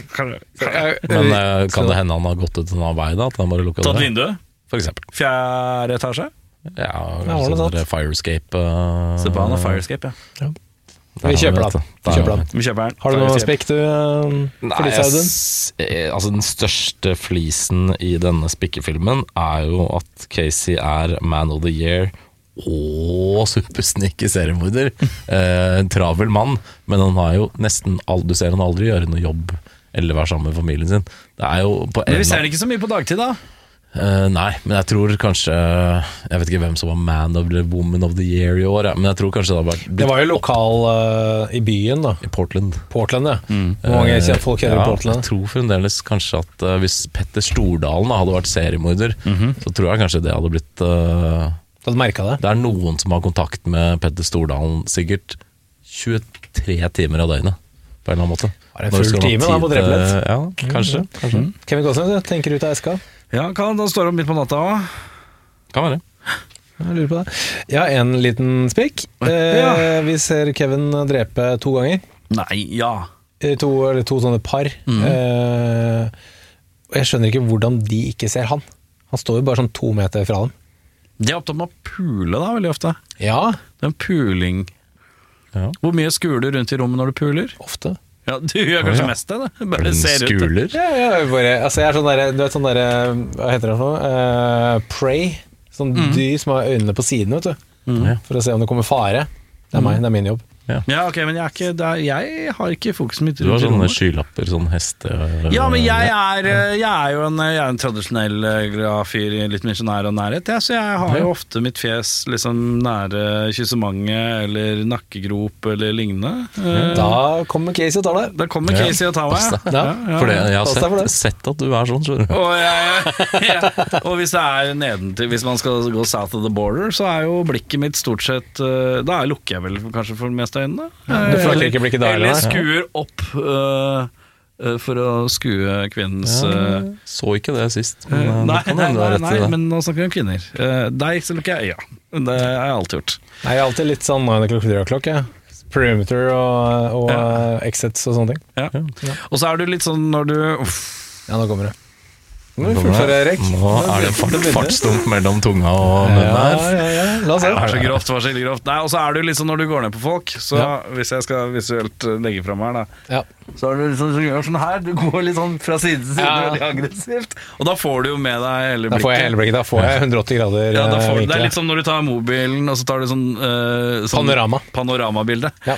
Men eh, kan det hende han har gått ut en annen vei da? At han bare lukket Tatt det? vinduet? For eksempel. Fjerde etasje? Ja, var kanskje det sånn sant? der fire escape. Uh, Se på han og Firescape, ja. Vi kjøper den. Vi kjøper den. Vi kjøper den. Har du noe Fire Escape. spekk du uh, Nei, for disse, jeg, Audun? s- eh, altså den største flisen i denne spikkefilmen er jo at Casey er Man of the Year og supersnikke seriemorder. eh, En travel mann, men han har jo nesten all, du ser han aldri gjøre noe jobb eller være sammen med familien sin. Det er jo på en Men vi ser den ikke så mye på dagtid, da. Eh, nei, men jeg tror kanskje Jeg vet ikke hvem som var Man of the Woman of the Year i år, ja, men jeg tror kanskje det har vært Det var jo lokal uh, i byen, da. i Portland. Portland, ja. Hvor mange Eh, kjenner folk kjenner ja, Portland? Jeg tror fremdeles kanskje at eh, hvis Petter Stordalen da, hadde vært seriemorder, så tror jeg kanskje det hadde blitt eh, Du hadde merka det? Det er noen som har kontakt med Petter Stordalen sikkert tjuetre timer av døgnet, på en eller annen måte. Var det en Når full skal man ha time, da, tid på Dreplet? til- Ja, kanskje. kanskje. Kevin Costner tenker ut av eska. Ja, kan, da står han midt på natta òg. Kan være. Jeg lurer på det. Jeg har en liten spikk. Eh, Ja. Vi ser Kevin drepe to ganger. Nei, ja. Eh, To, eller to sånne par. Eh, og jeg skjønner ikke hvordan de ikke ser han. Han står jo bare sånn to meter fra dem. De er opptatt med å pule, da, veldig ofte. Ja, Det er en puling. Ja. Hvor mye skuler du rundt i rommet når du puler? ofte. Ja, Du gjør kanskje Å, ja. mest det. det. Er Bare det en ser ut. det. skuler? Ja, ja, bare, altså jeg er sånn der, du vet sånn der, hva heter det for noe? Eh, prey. Sånn dyr som har øynene på siden, vet du. Ja. For å se om det kommer fare. Det er meg, det er min jobb. Ja, ok, men jeg, er ikke, det er, jeg har ikke fokuset mitt Du har rundt i sånne rommet. skylapper, sånn heste... Ja, men jeg er, eh, jeg er jo en, jeg er en tradisjonell eh, glad fyr, litt misjonær og nærhet, ja, så jeg har jo ofte mitt fjes liksom nære kyssemanget eller nakkegrop eller lignende. Eh, Da kommer Casey og tar deg. Da kommer Ja, Casey og tar meg. pass deg. Ja. For det, jeg har Pass deg for det. sett, sett at du er sånn, skjønner du. Og, jeg, ja, og hvis det er nedentil, hvis man skal gå south of the border, så er jo blikket mitt stort sett eh, Da lukker jeg vel kanskje for det meste øynene. Du flytter ikke blikket da, Eller eller? skuer opp eh, eh, for å skue kvinnens eh, Så ikke det sist. Men, eh, Nei, det kan nei, hende du nei, har rett nei i det. men nå snakker vi om kvinner. Uh, deg så lukker jeg øya. Det har jeg alltid gjort. Nei, jeg er alltid litt sånn nine o'clock, three o'clock, jeg. Perimeter og, og Ja. eh, exits og sånne ting. Ja. Og så er du litt sånn når du uff, Ja, nå kommer det. Nå må vi fullføre, Erik. Nå er det fart, fartsdump mellom tunga og munnen Ja, her. ja, ja. La oss Det var se. så grovt, det var så ille grovt. Nei, og så er du litt sånn når du går ned på folk, så Ja. hvis jeg skal visuelt eh, legge fram her, da, Ja. så er du liksom så gjør sånn her, du går litt sånn fra side til side, Ja. veldig aggressivt. Og da får du jo med deg hele Da blikket. får jeg hele blikket. Da får jeg hundre og åtti grader Ja, da får, eh, det er vinkel. litt som når du tar mobilen, og så tar du sånn, eh, sånn Panorama. panoramabilde. Ja.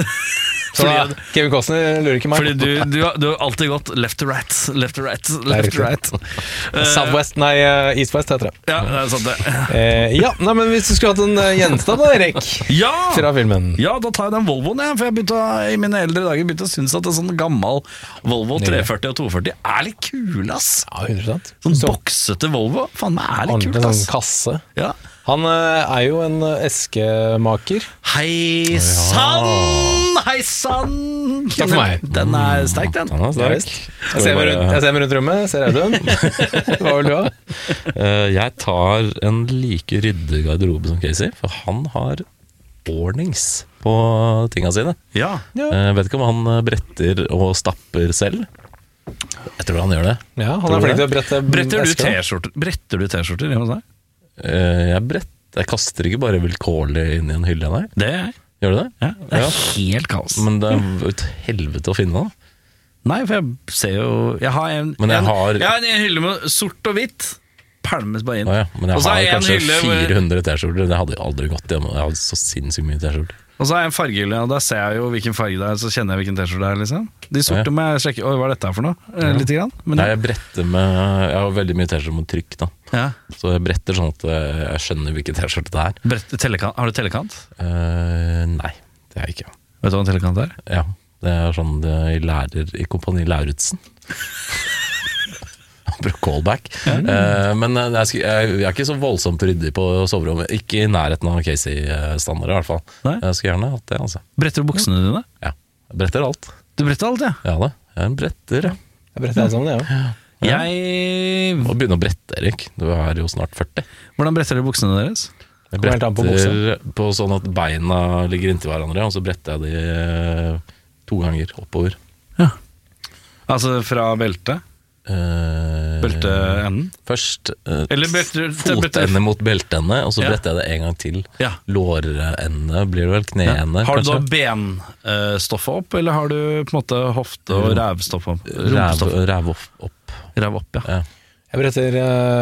Så da, Kevin Costner lurer ikke meg. Fordi du, du, har- du har alltid gått left to right, left to right, left to right. Eh, Southwest, nei, eh, East West heter det. Ja, det er sant det. Eh, ja, nei, men hvis du skulle hatt en eh, gjenstand da, Erik, Ja! fra filmen. Ja, da tar jeg den Volvoen, jeg. For jeg begynte å, i mine eldre dager begynte å synes at en sånn gammel Volvo tre førti og to førti er litt kul, ass. Ja, hundre prosent. Sånn Så boksete Volvo. Faen meg er litt ordentlig kult, ass. sånn kasse. Ja. Han eh, er jo en eh, eskemaker. Hei sann! Hei sann! Takk for meg. Den er sterk, den. Han er Ja, sterk. visst. Jeg ser meg rundt, jeg ser meg rundt rommet. Ser Audun. Hva vil du ha? Eh, Jeg tar en like ryddig garderobe som Casey, for han har ordnings på tinga sine. Ja. Ja. Jeg vet ikke om han eh, bretter og stapper selv. Jeg tror han gjør det. Ja, han Tror er du flink til det? å brette Bretter du esker. T-skjorter Bretter du T-skjorter hjemme hos deg? Eh, Jeg brett, jeg kaster ikke bare vilkårlig inn i en hylle, nei. Det er jeg. Gjør du det? Ja, det er Ja. helt kaos. Men det er et helvete å finne da. Nei, for jeg ser jo Jeg har en, Men jeg en, har- jeg har en hylle med sort og hvitt. Pælmes bare inn. Å ja, men Og jeg så har er en kanskje hylle hvor- fire hundre T-skjorter. Det hadde jo aldri gått. Jeg hadde så sinnssykt mye T-skjorter. Og så er jeg en fargehylle, og da ser jeg jo hvilken farge det er, så kjenner jeg hvilken t-skjorte det er, liksom. De sorte Ja. må jeg sjekke, oi, hva er dette her for noe? Eh, Litt grann. Men Nei, jeg bretter med Jeg har veldig mye T-skjorte med trykk, da. ja. Så jeg bretter sånn at jeg skjønner hvilken T-skjorte det er. Brett, tellekant. Har du tellekant? Eh, nei, det er jeg ikke. Vet du hva en tellekant er? Ja, det er sånn det i lærer i Kompani Lauritzen. Callback. Eh, men jeg, skal, jeg, jeg er ikke så voldsomt ryddig på soverommet. Ikke i nærheten av Casey-standard, i hvert fall. Nei. Jeg skulle gjerne hatt det, altså. Bretter du buksene dine? Ja, jeg bretter alt. Du bretter alt, ja. Ja da, jeg er en bretter. Jeg Jeg bretter det sammen, det, ja. Jeg... må begynne å brette, Erik. Du er jo snart førti. Hvordan bretter dere buksene deres? Jeg Kommer helt an på bretter på sånn at beina ligger inntil hverandre, og så bretter jeg de eh, to ganger oppover. Ja. Altså fra beltet? Eh, Belteenden? Først eh, Eller bretter- fotende mot beltende, og så Ja. bretter jeg det en gang til. Ja. Lårende blir det vel, kneende Har du da kanskje? benstoffet opp, eller har du på en måte hofte- og rævstoff opp? Ræv, Rumpestoff. ræv opp, opp. Ræv opp, ja. Ja. Jeg bretter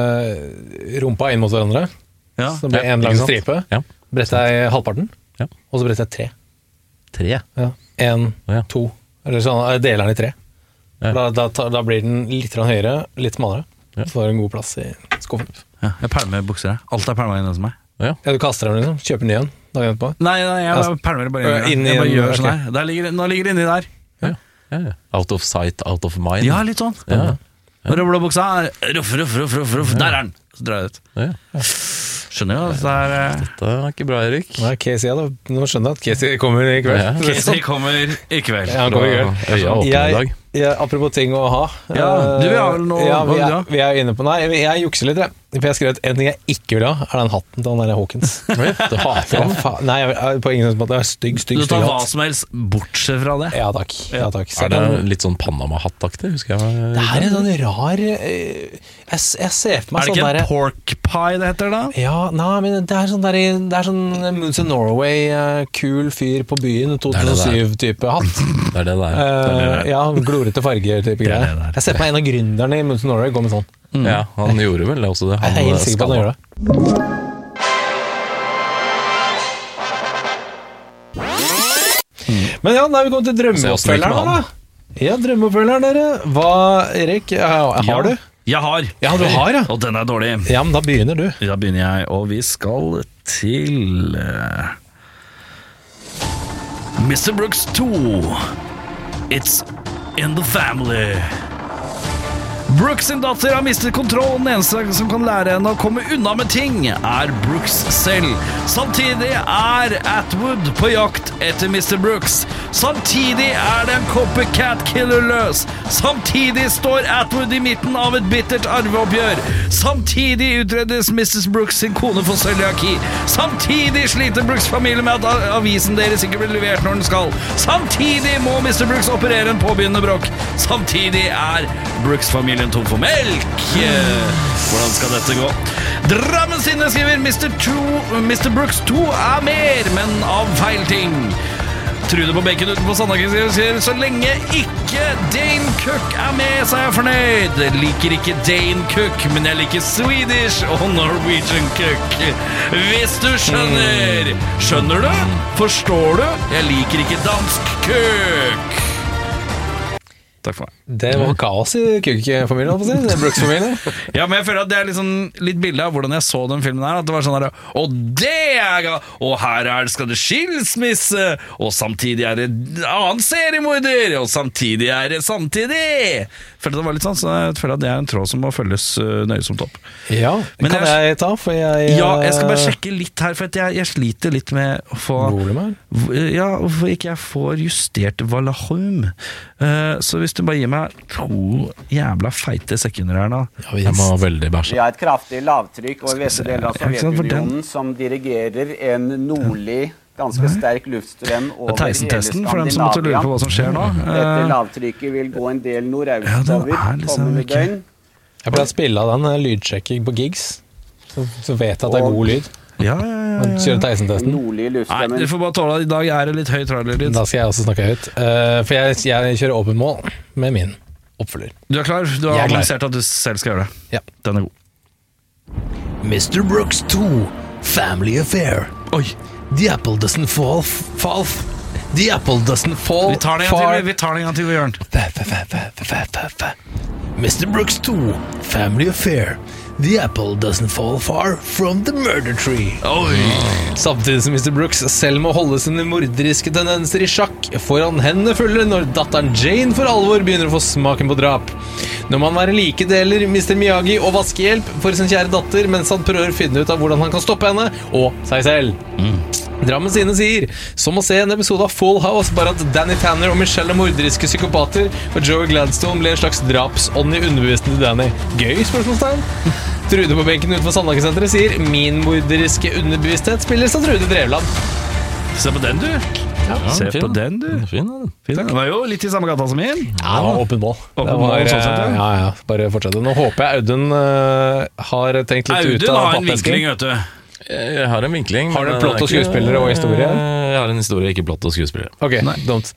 eh, rumpa inn mot hverandre, ja. så det blir Ja, en lang ikke sant? stripe. Ja. Bretter jeg halvparten, Ja. og så bretter jeg tre. Tre. Ja. En, Å, ja. to, eller sånn, jeg deler den i tre. Ja. Da, da, tar- da blir den litt grann høyere, litt smalere. Ja. Så får du en god plass i skuffen. ja. Jeg pælmer bukser, jeg. Alt er pælma inn hos meg. Ja. Ja, du kaster den liksom, kjøper den igjen dagen etterpå. Nei, nei, jeg Altså, pælmer det bare øh, inn. inn i Jeg bare en- gjør ok. sånn her. Der ligger, nå ligger det inni der. Ja. Ja, ja. Out of sight, out of mind. Ja, litt sånn. Ja. Og røvla buksa er ruff, ruff, ruff, ruff, ruff. Der er den! Så drar jeg ut. Ja. Skjønner jo at det er eh, Det er ikke bra, Erik. Nei, Casey, ja, da. Nå skjønner jeg at Casey kommer i kveld. Ja. Casey kommer i kveld. Ja, han kommer i kveld. Øya åpner i dag. Jeg, jeg, apropos ting å ha. Ja, eh, du, vi har vel noe- ja, hva vi, vil du er, ha? vi er inne på Nei, jeg, jeg jukser litt, jeg. For jeg skrev at en ting jeg ikke vil ha, er den hatten til han der Hawkins. Oi, Du hater Ja, han. fa- Nei, jeg, jeg, på ingen måte. Det er stygg, stygg, Du tar stygg hva hatt. som helst bortsett fra det. Ja takk. Ja, takk. Så Er det den- litt sånn Panama-hattaktig, husker jeg? det er en sånn rar eh, jeg, s- jeg ser for meg Er det sånn ikke derre en pork pie det heter da? Ja, nei, men det er sånn der, det er sånn Moons of Norway, eh, kul fyr på byen, to tusen og syv-type hatt. Det er det det er. Eh, ja, glorete farger-type Det er greier. det der. Jeg ser på meg en av gründerne i Moons of Norway gå med sånn. Ja, han gjorde vel det også. Det. Jeg Han er helt sikker på at han gjør det. Men ja, da er vi kommet til drømmeoppfølgeren, Se oss da. Ja, drømmeoppfølgeren, dere. Hva, Erik, ja, har du? Jeg har. Ja, du har, ja. Og den er dårlig. Ja, men da begynner du. Da begynner jeg, og vi skal til eh, mister Brooks to. It's in the family. Brooks sin datter har mistet kontrollen. Den eneste som kan lære henne å komme unna med ting, er Brooks selv. Samtidig er Atwood på jakt etter mister Brooks. Samtidig er det en copycat killer løs. Samtidig står Atwood i midten av et bittert arveoppgjør. Samtidig utredes missus Brooks sin kone for cøliaki. Samtidig sliter Brooks familie med at avisen deres ikke blir levert når den skal. Samtidig må mister Brooks operere en påbegynnende brokk. Samtidig er Brooks familien tom for melk. Hvordan skal dette gå? Drammen sinne skriver mister mister Brooks to er mer, men av feil ting. Trude på benken utenfor Sandaker sier så lenge ikke Dane Cook er med, så er jeg fornøyd. Liker ikke Dane Cook, men jeg liker Swedish og Norwegian Cook. Hvis du skjønner. Skjønner du? Forstår du? Jeg liker ikke dansk cook. Takk for meg. Det var kaos i Cook-familien, holdt på å si. Det er Brooks-familien. Ja, men jeg føler at det er liksom litt bilde av hvordan jeg så den filmen her. At det var sånn her, og det er ga- og her er det skal det skilsmisse, og samtidig er det annen seriemorder, og samtidig er det samtidig. Jeg føler at det var litt sånn, så jeg føler at det er en tråd som må følges uh, nøysomt opp. Ja, Men kan jeg- jeg ta, for jeg Ja, jeg skal bare sjekke litt her, for at jeg, jeg sliter litt med å få Volum her. Ja, hvorfor ikke jeg får justert Valahum. Uh, så hvis du bare gir meg to jævla feite sekunder her nå. Jeg må veldig Vi bæsje. har et kraftig lavtrykk over vestre del av Ja, ikke sant, for den- Sovjetunionen som dirigerer en nordlig, ganske sterk luftstrøm over hele Theisen-testen for dem som måtte lure på hva som skjer nå. Dette Uh, lavtrykket vil gå en del Ja, nordaustover det er liksom kommende ikke- døgn. Jeg pleier å spille av den eh, lydsjekking på gigs, så, så vet jeg at det er god lyd. ja, ja, ja, Man ja. kjører Theisen-testen. Nordlige Nei, luftstrømmen. dere får bare tåle det. I dag er det litt høy trailerlyd. Da skal jeg også snakke høyt. Eh, for jeg, jeg kjører åpen mål med min oppfølger. Du er klar? Du har Jeg er klar. annonsert at du selv skal gjøre det. Ja. Den er god. mister Brooks to, Family Affair. Oi! The apple doesn't fall, fall The apple doesn't fall Vi tar det en gang til, vi tar det en gang til, Jørn. mister Brooks to, Family Affair. The apple doesn't fall far from the murder tree. Oi. Samtidig som mister Brooks selv må holde sine morderiske tendenser i sjakk, får han hendene fulle når datteren Jane for alvor begynner å få smaken på drap. Når man være like deler mister Miyagi og vaskehjelp for sin kjære datter, mens han prøver å finne ut av hvordan han kan stoppe henne, og seg selv. Mm. Drammen sine sier, som å se en episode av Full House, bare at Danny Tanner og Michelle er morderiske psykopater, og Joey Gladstone ble en slags drapsånd i underbevisten til Danny. Gøy, spørsmålstegn? Trude på benken utenfor Sandhagesenteret sier, min morderiske underbevissthet spiller som Trude Drevland. Se på den, du. Ja, Se fin, på den, du. Fin, ja. Fin, det var jo litt i samme gata som min. Ja, det var åpen mål. Åpen Det mål, var, sånn sett, ja. ja, ja, bare fortsette. Nå håper jeg Audun uh, har tenkt litt ut Audun av har en pappesken. vinkling, vet du. Jeg har en vinkling. Har du men plott og det er ikke- skuespillere og historie? Jeg har en historie, ikke plott og skuespillere. Ok, don't.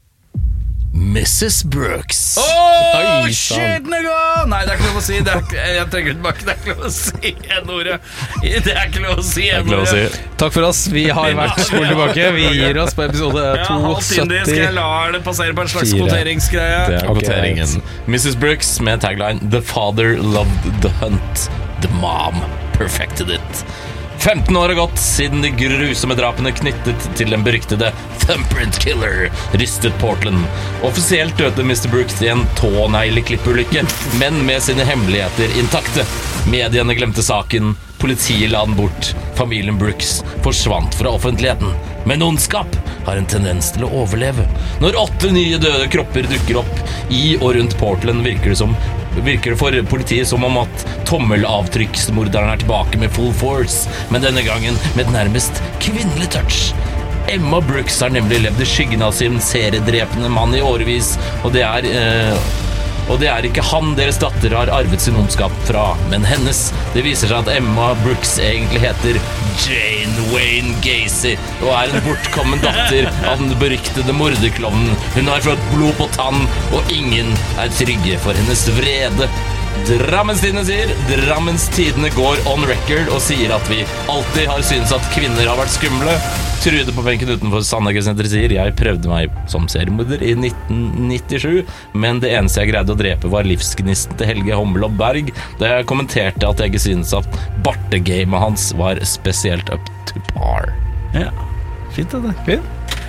missus Brooks. Oh, Oi, shit, nigga! Nei, det er ikke lov å si. Det er, ikke- jeg trenger tilbake. Det er ikke lov å si en-ordet. Det er ikke lov å si Det er ikke lov å en-ordet. si. Takk for oss, vi har vært spol tilbake. Vi gir oss på episode Ja, halvt indisk. Jeg to sytti. lar det passere på en slags Fire. kvoteringsgreie. Det er Ok, kvoteringen. missus Brooks med tagline The father loved the hunt. The mom perfected it. femten år har gått siden de grusomme drapene knyttet til den beryktede Thumbprint Killer rystet Portland. Offisielt døde mister Brooks i en tånegleklippulykke, men med sine hemmeligheter intakte. Mediene glemte saken, politiet la den bort, familien Brooks forsvant fra offentligheten. Men ondskap har en tendens til å overleve. Når åtte nye døde kropper dukker opp i og rundt Portland, virker det som virker det for politiet som om at tommelavtrykksmorderen er tilbake med full force, men denne gangen med et nærmest kvinnelig touch. Emma Brooks har nemlig levd i skyggen av sin seriedrepende mann i årevis, og det er eh, og det er ikke han deres datter har arvet sin ondskap fra, men hennes. Det viser seg at Emma Brooks egentlig heter Jane Wayne Gacy og er en bortkommen datter av den beryktede morderklovnen. Hun har fått blod på tann, og ingen er trygge for hennes vrede. Drammens Tidende sier Drammens Tidende går on record og sier at vi alltid har syntes at kvinner har vært skumle. Trude på benken utenfor Sandhagesenteret sier jeg prøvde meg som seriemorder i nitten nittisju, men det eneste jeg greide å drepe var livsgnisten til Helge Hommelob Berg, da jeg kommenterte at jeg ikke syntes at bartegamet hans var spesielt up to par. Ja, fint det. Fint.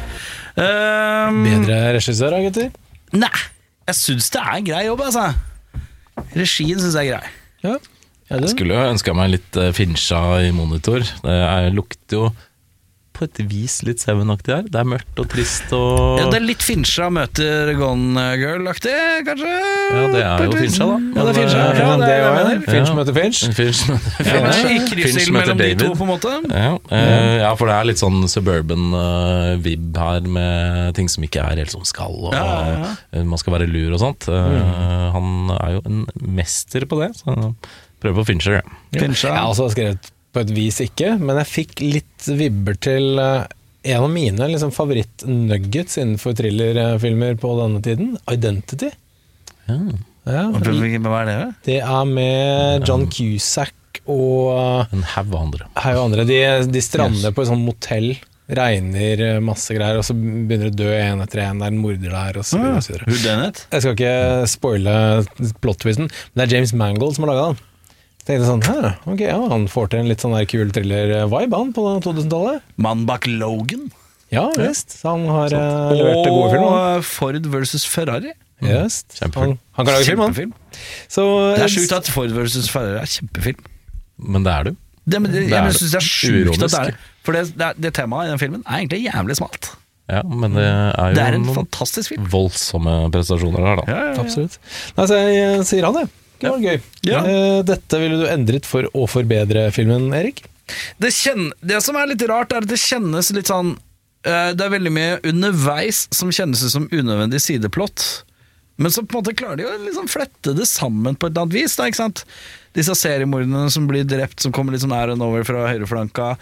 Um, Bedre regissør, da, gutter? Nei, jeg synes det er en grei jobb, altså. Regien synes jeg er grei. Ja. Jeg skulle jo ønske meg litt uh, Fincha i monitor. Det er, lukter jo på et vis litt Seven-aktig her. Det er mørkt og trist og Ja, det er litt Fincha møter Gone Girl-aktig, kanskje? Ja, det er jo Fincha, da. Ja, det er Fincha. Ja, Ja, det er det det jeg er mener. Finch Ja. møter Finch. Finch, Finch i kryssild Finch møter mellom de David. to, på en måte. Ja, eh, ja, for det er litt sånn suburban uh, vib her, med ting som ikke er helt som skal, og Ja, ja, ja. uh, man skal være lur og sånt. Uh, Han er jo en mester på det, så prøv på Fincher. Ja. Fincha. Jeg har også skrevet på et vis ikke, men jeg fikk litt vibber til uh, en av mine liksom, favoritt-nuggets innenfor thrillerfilmer på denne tiden, Identity. Ja. Ja, Hva er det? det er med John Cusack og uh, En haug andre. her og andre. De, de strander på et sånt motell, regner uh, masse greier, og så begynner det å dø en etter en, det er en morder der, og så videre. Og så videre. Who done it? Jeg skal ikke spoile plot-twisten, men det er James Mangold som har laget den. Så tenkte jeg sånn, hæ, ok, ja, han får til en litt sånn der kul thriller-vibe han på totusentallet. Mann bak Logan. Ja, visst. Så han har uh, levert gode filmer. han. Og Ford versus Ferrari. Yes. Kjempefilm. Han, han kan lage film, han. Kjempefilm. Så, Det er sjukt at Ford versus Ferrari er kjempefilm. Men det er du. Det, men det, Det er jeg synes det er sjukt uironisk. at det er det. For det, det, er- det temaet i den filmen er egentlig jævlig smalt. Ja, men det er jo Det er en noen fantastisk film. voldsomme prestasjoner her, da. absolutt. Nei, så jeg eh, sier han det. Det var gøy. Ja. Eh, Dette ville du endret for å forbedre filmen, Erik? Det, kjenn, det som er litt rart, er at det kjennes litt sånn eh, Det er veldig mye underveis som kjennes ut som unødvendig sideplott. Men så på en måte klarer de å liksom flette det sammen på et eller annet vis. Da, ikke sant? Disse seriemordene som blir drept, som kommer litt sånn out and over fra høyreflanka.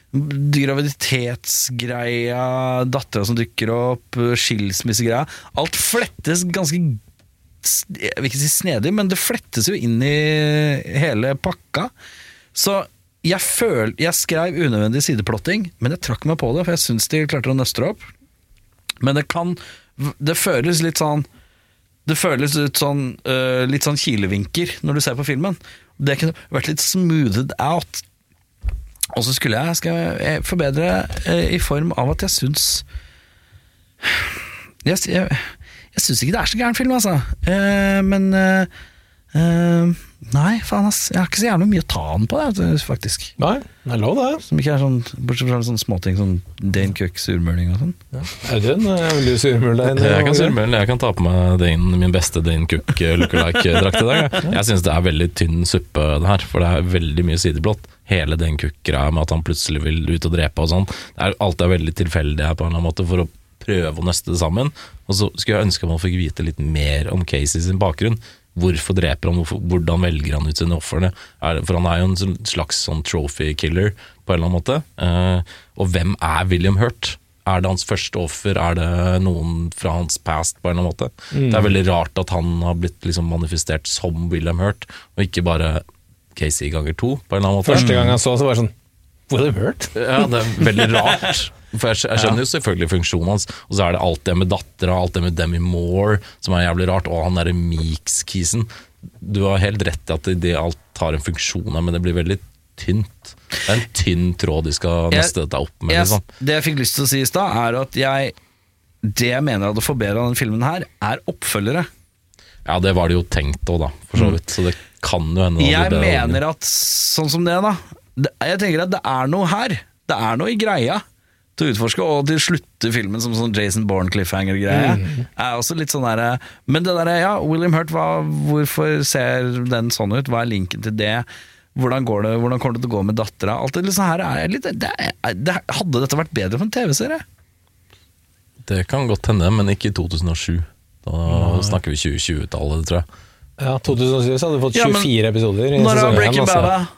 Graviditetsgreia, dattera som dukker opp, skilsmissegreia. Alt flettes ganske, jeg vil ikke si snedig, men det flettes jo inn i hele pakka. Så jeg, føl, jeg skrev unødvendig sideplotting, men jeg trakk meg på det, for jeg synes de klarte å nøste det opp. Men det kan, det føles litt sånn, det føles ut sånn, uh, litt sånn kilevinker når du ser på filmen. Det kunne vært litt smoothed out. Og så skulle jeg, skal jeg forbedre uh, i form av at jeg synes, jeg, jeg, jeg synes ikke det er så gæren film, altså. Uh, men... Uh, Uh, nei, faen ass jeg har ikke så jævlig mye å ta den på det, faktisk. Nei, det er lov det. Som ikke er sånn, bortsett fra sånne småting sånn Dane Cook, surmøling og sånn. Ja. Audun, vil du surmøle deg inn? Jeg kan surmøle, jeg kan ta på meg Dane, min beste Dane Cook lookalike-drakt i dag. Jeg synes det er veldig tynn suppe det her, for det er veldig mye sideblått. Hele Dane Cook-greia med at han plutselig vil ut og drepe og sånn. Det er, alt er veldig tilfeldig her på en eller annen måte for å prøve å nøste det sammen. Og så skulle jeg ønske man fikk vite litt mer om Casey sin bakgrunn. Hvorfor dreper han, hvorfor, hvordan velger han ut sine offerne, for han er jo en slags sånn trophy killer på en eller annen måte, eh, og hvem er William Hurt? Er det hans første offer, er det noen fra hans past på en eller annen måte? Mm. Det er veldig rart at han har blitt liksom manifestert som William Hurt, og ikke bare Casey ganger to på en eller annen måte. Første gang han så, så var det sånn, William Hurt? Ja, det er veldig rart. For jeg, jeg skjønner jo selvfølgelig funksjonen hans, og så er det alt det med dattera, alt det med Demi Moore, som er jævlig rart, og han derre Meeks-kisen. Du har helt rett i at det alt har en funksjon her, men det blir veldig tynt. Det er en tynn tråd de skal nøste dette opp med. Jeg, liksom. Det jeg fikk lyst til å si i stad, er at jeg det jeg mener hadde forbedret denne filmen her, er oppfølgere. Ja, det var det jo tenkt også da, for så vidt, så det kan jo hende. Jeg mener at, sånn som det da, det, jeg tenker at det er noe her, det er noe i greia, til å utforske, og til slutte filmen som sånn Jason Bourne cliffhanger-greie mm. er også litt sånn der, men det der, ja, William Hurt, hva, hvorfor ser den sånn ut, hva er linken til det, hvordan går det, hvordan kommer det til å gå med dattera, alt det liksom her er litt, det, det, hadde dette vært bedre for en tv-serie? Det kan godt hende, men ikke i to tusen og sju, da Nei. snakker vi tjue tjue-tallet, tror jeg. Ja, to tusen og syv så hadde du fått tjuefire ja, episoder. Når er Breaking Bad da?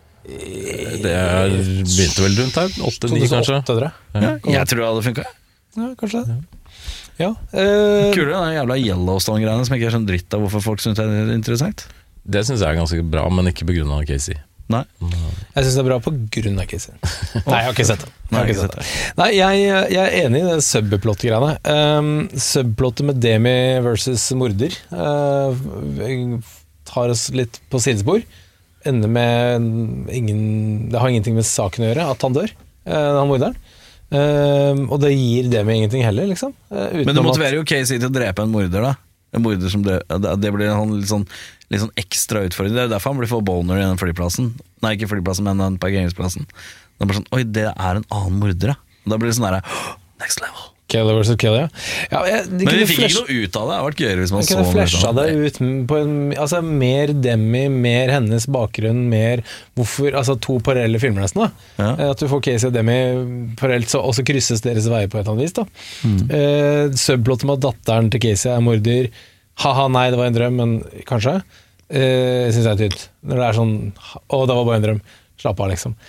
Det er, begynte vel rundt her åtte ni kanskje tror jeg. Ja, jeg tror det hadde funket ja, kanskje det ja. uh, Kulere den jævla Yellowstone-greiene som ikke er sånn dritt av hvorfor folk synes det er interessant. Det synes jeg er ganske bra, men ikke på grunn av Casey. Nei, jeg synes det er bra på grunn av Casey. Nei, jeg har ikke sett det Jeg, Nei, ikke sett det. Nei, jeg, jeg er enig i det subplot-greiene. um, Subplottet med Demi versus morder uh, tar oss litt på sidespor. Ender med ingen, det har ingenting med saken å gjøre at han dør, eh, han morderen, eh, og det gir det med ingenting heller liksom. eh, Men det motiverer jo Casey til å drepe en morder da, en morder som det, det blir han litt sånn, litt sånn ekstra utfordring. Det er derfor han blir for boner i den flyplassen. Nei, ikke flyplassen, men den parkeringsplassen. Det er bare sånn, oi, det er en annen morder da. Og da blir det sånn der, oh, next level. Kelly versus Kelly, ja. ja jeg, Men vi fikk ikke noe ut av det. Det har vært gøyere hvis man så kunne flasha det ut på en, altså mer Demi, mer hennes bakgrunn, mer hvorfor, altså to parallelle filmer nesten da. Ja. At du får Casey og Demi parallelt, så også krysses deres veier på et eller annet vis da. Mm. Uh, subplottet med at datteren til Casey er morder. Haha, nei, det var en drøm, men kanskje. Uh, synes jeg er tynt. Når det er sånn, å, det var bare en drøm. Slapp av, liksom.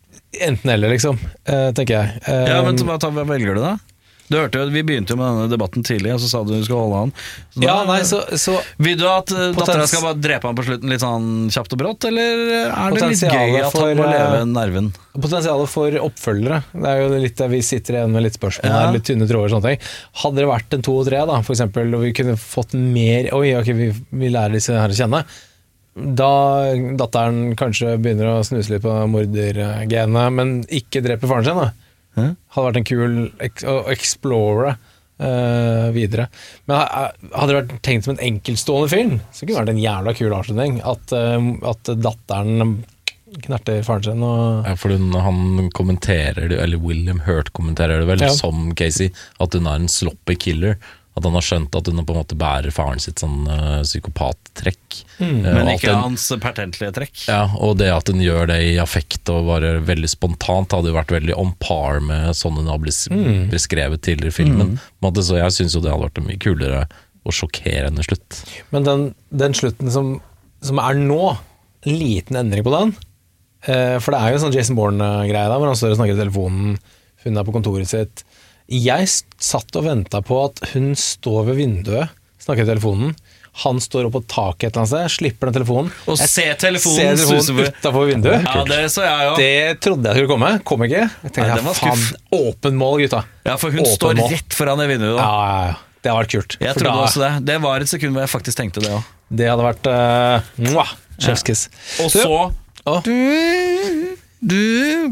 Enten eller, liksom, uh, tenker jeg. Uh, ja, men hva, hva velger du da? Du hørte jo, Vi begynte jo med denne debatten tidlig, og så sa du du skulle holde han. Så ja, da, nei, så, så vil du at uh, datteren skal bare drepe han på slutten litt sånn kjapt og brått, eller er det litt gøy at for, han må leve nerven? Potensialet for oppfølgere. Det er jo litt der vi sitter igjen med litt spørsmål, ja. Litt tynne tråder og sånne ting. Hadde det vært en to og tre da, for eksempel, og vi kunne fått mer, oi, ok, vi, vi lærer disse her å kjenne, da datteren kanskje begynner å snuse litt på mordergenet, men ikke dreper faren sin da. Hmm? Hadde vært en kul å explore uh, videre. Men hadde det vært tenkt som en enkeltstående film, så kunne det vært en jævla kul avslutning at, uh, at datteren knerter faren sin og ja, for hun, han kommenterer det, eller William Hurt kommenterer det vel, ja. Som Casey, at hun er en sloppy killer. At han har skjønt at hun på en måte bærer faren sitt sånn uh, psykopattrekk. Mm. Uh, Men ikke den, hans patentlige trekk. Ja, og det at hun gjør det i affekt og bare veldig spontant, hadde jo vært veldig on par med sånn hun har blitt mm. beskrevet tidligere i filmen. Mm. Måte, så jeg synes jo det hadde vært mye kulere og sjokkerende slutt. Men den, den slutten som, som er nå, en liten endring på den, uh, for det er jo en sånn Jason Bourne-greie da, hvor han står og snakker i telefonen, hun er på kontoret sitt. Jeg satt og ventet på at hun står ved vinduet, snakker i telefonen, Han står opp på taket et eller annet sted, slipper den telefonen. Og Jeg se telefonen ser telefonen suse forbi. utenfor vinduet. Ja, det så jeg jo. Det trodde jeg skulle komme. Kom ikke. Jeg tenkte, Nei, den var ja, faen, åpen mål, gutta. Ja, for hun Åpen står mål. rett foran det vinduet da. Ja, ja, ja. Det hadde vært kult. Jeg For trodde da- også det. Det var et sekund hvor jeg faktisk tenkte det også. Det hadde vært uh, mwah, chef's kiss. Og Du- så Å. Du, du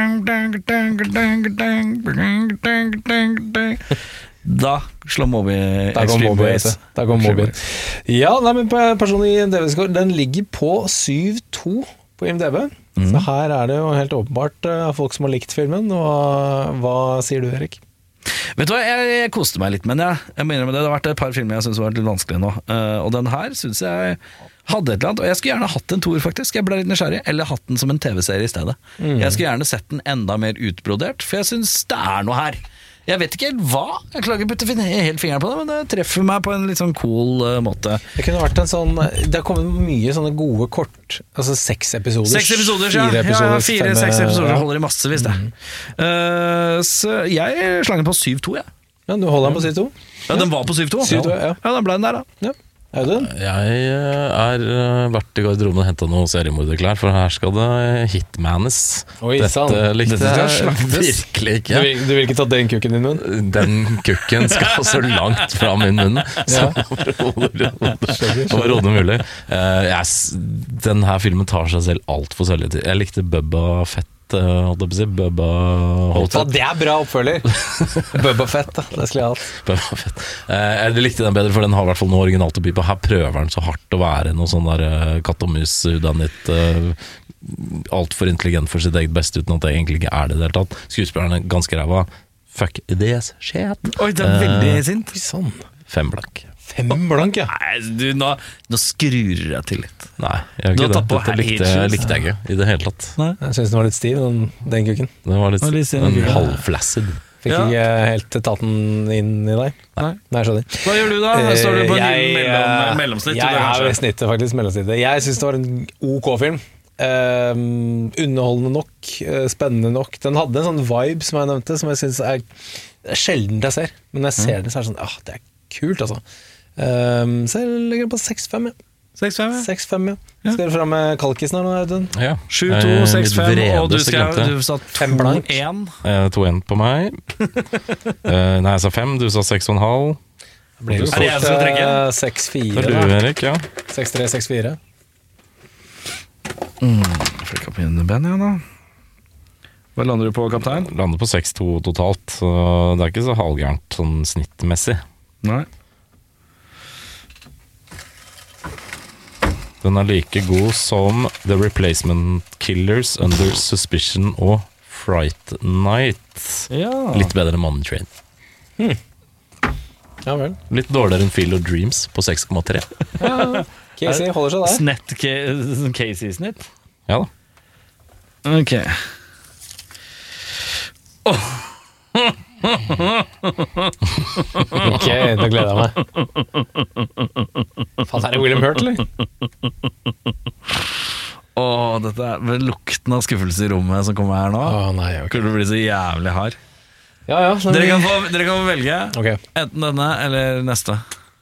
Da slår Moby Der kom Extreme Moby. Ways. vet du. Der kom Moby. Ja, nei, men personlig I M D B-score, den ligger på syv to på I M D B. Mm. Så her er det jo helt åpenbart uh, folk som har likt filmen. Og hva sier du, Erik? Vet du hva, jeg, jeg koste meg litt, men jeg, jeg mener med det, det har vært et par filmer jeg synes har vært litt vanskelig nå. Uh, og den her synes jeg hadde et eller annet, og jeg skulle gjerne hatt en toer faktisk. Jeg ble litt nysgjerrig, eller hatt den som en tv-serie I stedet. Mm. Jeg skulle gjerne sett den enda mer utbrodert, for jeg synes det er noe her. Jeg vet ikke helt hva, jeg klarer ikke å putte helt fingeren på det, men det treffer meg på en litt sånn cool uh, måte. Det kunne vært en sånn Det har kommet mye sånne gode kort. Altså seks episoder. Seks episoder, ja. Fire episoder, ja, fire, fem, seks episoder ja. holder I massevis det. Mm. Uh, så jeg slang den på syv to, jeg. Ja, du holder den på syv to? Ja, den var på syv to. syv to, ja. Ja, den ble den der da. Ja. Audun? Jeg er uh, vært I garderoben og hentet noen seriemorderklær, for her skal det hitmanes. Oi, sann. Dette likte Dette skal jeg slaktes. virkelig Du, ikke. vil, du vil ikke ta den kukken din, munn? Den kukken skal så langt fra min munn som overhodet overhodet mulig. Uh, jeg, s- den her filmen tar seg selv alt for selvtid. Jeg likte Bubba Fett, uh, holdt jeg på å si. Bubba Ja, Holtet. det er bra oppfølger. Bubba Fett, da. Det skulle jeg hatt. Bubba Fett. Uh, jeg likte den bedre, for den har I hvert fall noe originalt å by på. Her prøver den så hardt å være noe sånn der uh, katt og mus, udannet, uh, alt for intelligent for sitt eget beste, uten at det egentlig ikke er det I det hele tatt. Skuespillerne er ganske ræva. Fuck this shit. Oi, det er veldig sint. Fy sann. Fem blank. Fem blank, ja. Nei, du, nå, nå skrur jeg til litt. Nei, jeg gjør Du har ikke det. tatt på Dette likte, helt likte jeg ikke I det hele tatt. Jeg synes den var litt stiv, den, den kukken. Det var litt, Det var litt en siden- halvflaccid. Fikk Ja. ikke helt tatt den inn I deg. Nei. Nei, jeg skjønner. Hva gjør du da? Står du på Eh, en jeg, mellom, eh, mellomsnitt? Jeg du, er kanskje? ved snittet, faktisk. Mellomsnittet. Jeg synes det var en ok film. Eh, underholdende nok, eh, spennende nok. Den hadde en sånn vibe som jeg nevnte, som jeg synes er, det er sjelden jeg ser. Men når jeg ser den, så er det sånn, ah, det er kult, altså. Eh, så jeg legger den på seks fem, ja. seks fem, ja. seks fem, ja. Skal dere fram med kalkisen her nå, Audun? Ja. sju to, seks fem, og du, Vredeste skal, glemte. du sa Fem blank. to én. Eh, to én på meg. Eh, nei, jeg sa fem, du sa seks og en halv. Blir det Er det jeg som skal trekke? seks Det fire, er du, da. Erik, ja. seks tre, seks fire. Flikk opp inn ben igjen da. Hva lander du på, kaptein? Lander på seks to totalt, så det er ikke så halvgærent sånn snittmessig. Nei. Den er like god som The Replacement Killers, Under Suspicion og Fright Night. Ja. Litt bedre enn Money Train. Ja vel. Litt dårligere enn Field of Dreams på seks komma tre. Casey holder seg der. Snett Ca- Casey-snitt. Ja da. Ok. Ok, da gleder jeg meg. Faen, er det William Hurt, eller? Åh, dette er vel lukten av skuffelse I rommet som kommer her nå. Å nei, ok. Kunne bli så jævlig hard. Ja, ja. så Dere vi- kan få, dere kan få velge Ok. enten denne eller neste.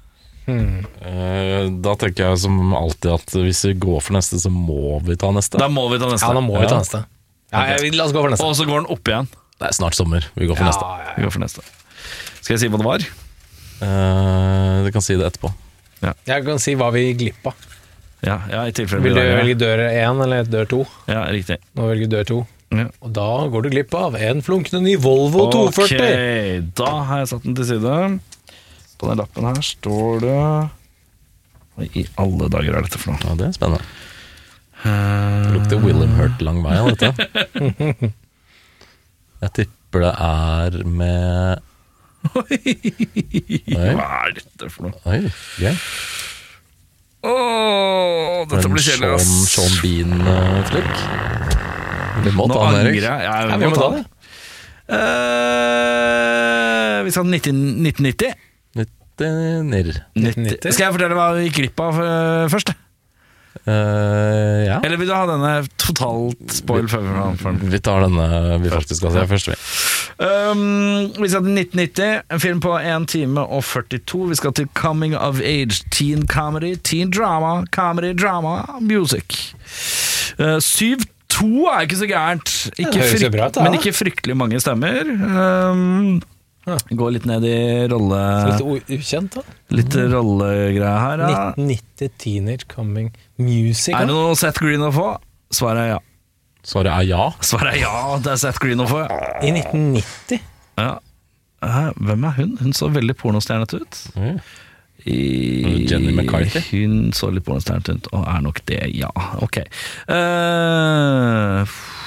Eh, Da tenker jeg som alltid at hvis vi går for neste, så må vi ta neste. Da må vi ta neste. Ja, nå må vi ta neste. Ja, jeg, la oss gå for neste. Og så går den opp igjen. Det er snart sommer, vi går for neste. Ja, ja, Vi går for neste. Skal jeg si hva det var? Eh, Du kan si det etterpå. ja. Jeg kan si hva vi gikk glipp av. Ja, ja I tilfelle Vil du vi velge dør én eller dør to? Ja, riktig. Nå velger du dør to. Ja. Og da går du glipp av en flunkende ny Volvo to førti. Ok, da har jeg satt den til side. På den lappen her står det Hva I alle dager er dette for noe? Ja, det er spennende. Eh, Det lukter William Hurt lang vei av dette. Jeg tipper det er med Oi, Hva er dette for noe? oi, gøy. Åh, dette En blir kjedelig, Sean, ass. Sean Bean-flikk. Vi må Nå ta den, angrer Erik. jeg. Ja, Ja, vi må ta det. Eh, vi skal ha nitten nitti. nitti. nitten nitti. Skal jeg fortelle hva vi gikk glipp av eh, først? Eh, ja. Eller vil du ha denne totalt spoil før vi får den? Vi tar denne vi faktisk skal se først. Vi. Um, vi skal til nitten nitti, en film på en time og førtito. Vi skal til Coming of Age, teen comedy, teen drama, comedy, drama, music. Uh, syv to er ikke så gærent, ikke det høres jo bra ut, da. men ikke fryktelig mange stemmer. Um, Gå litt ned i rolle... Litt u- ukjent da. Litt rollegreier her, ja. nitten nitti Teenage Coming Music. Er det noe Seth Green å få? Svaret er ja. Svaret er ja. Svaret er ja, det er Seth Green å få. I nitten nitti? Ja. Eh, Hvem er hun? Hun så veldig pornostjernet ut. Mm. I... Jenny McCarthy. Hun så litt pornostjernet ut, og er nok det, ja. Ok. Uh,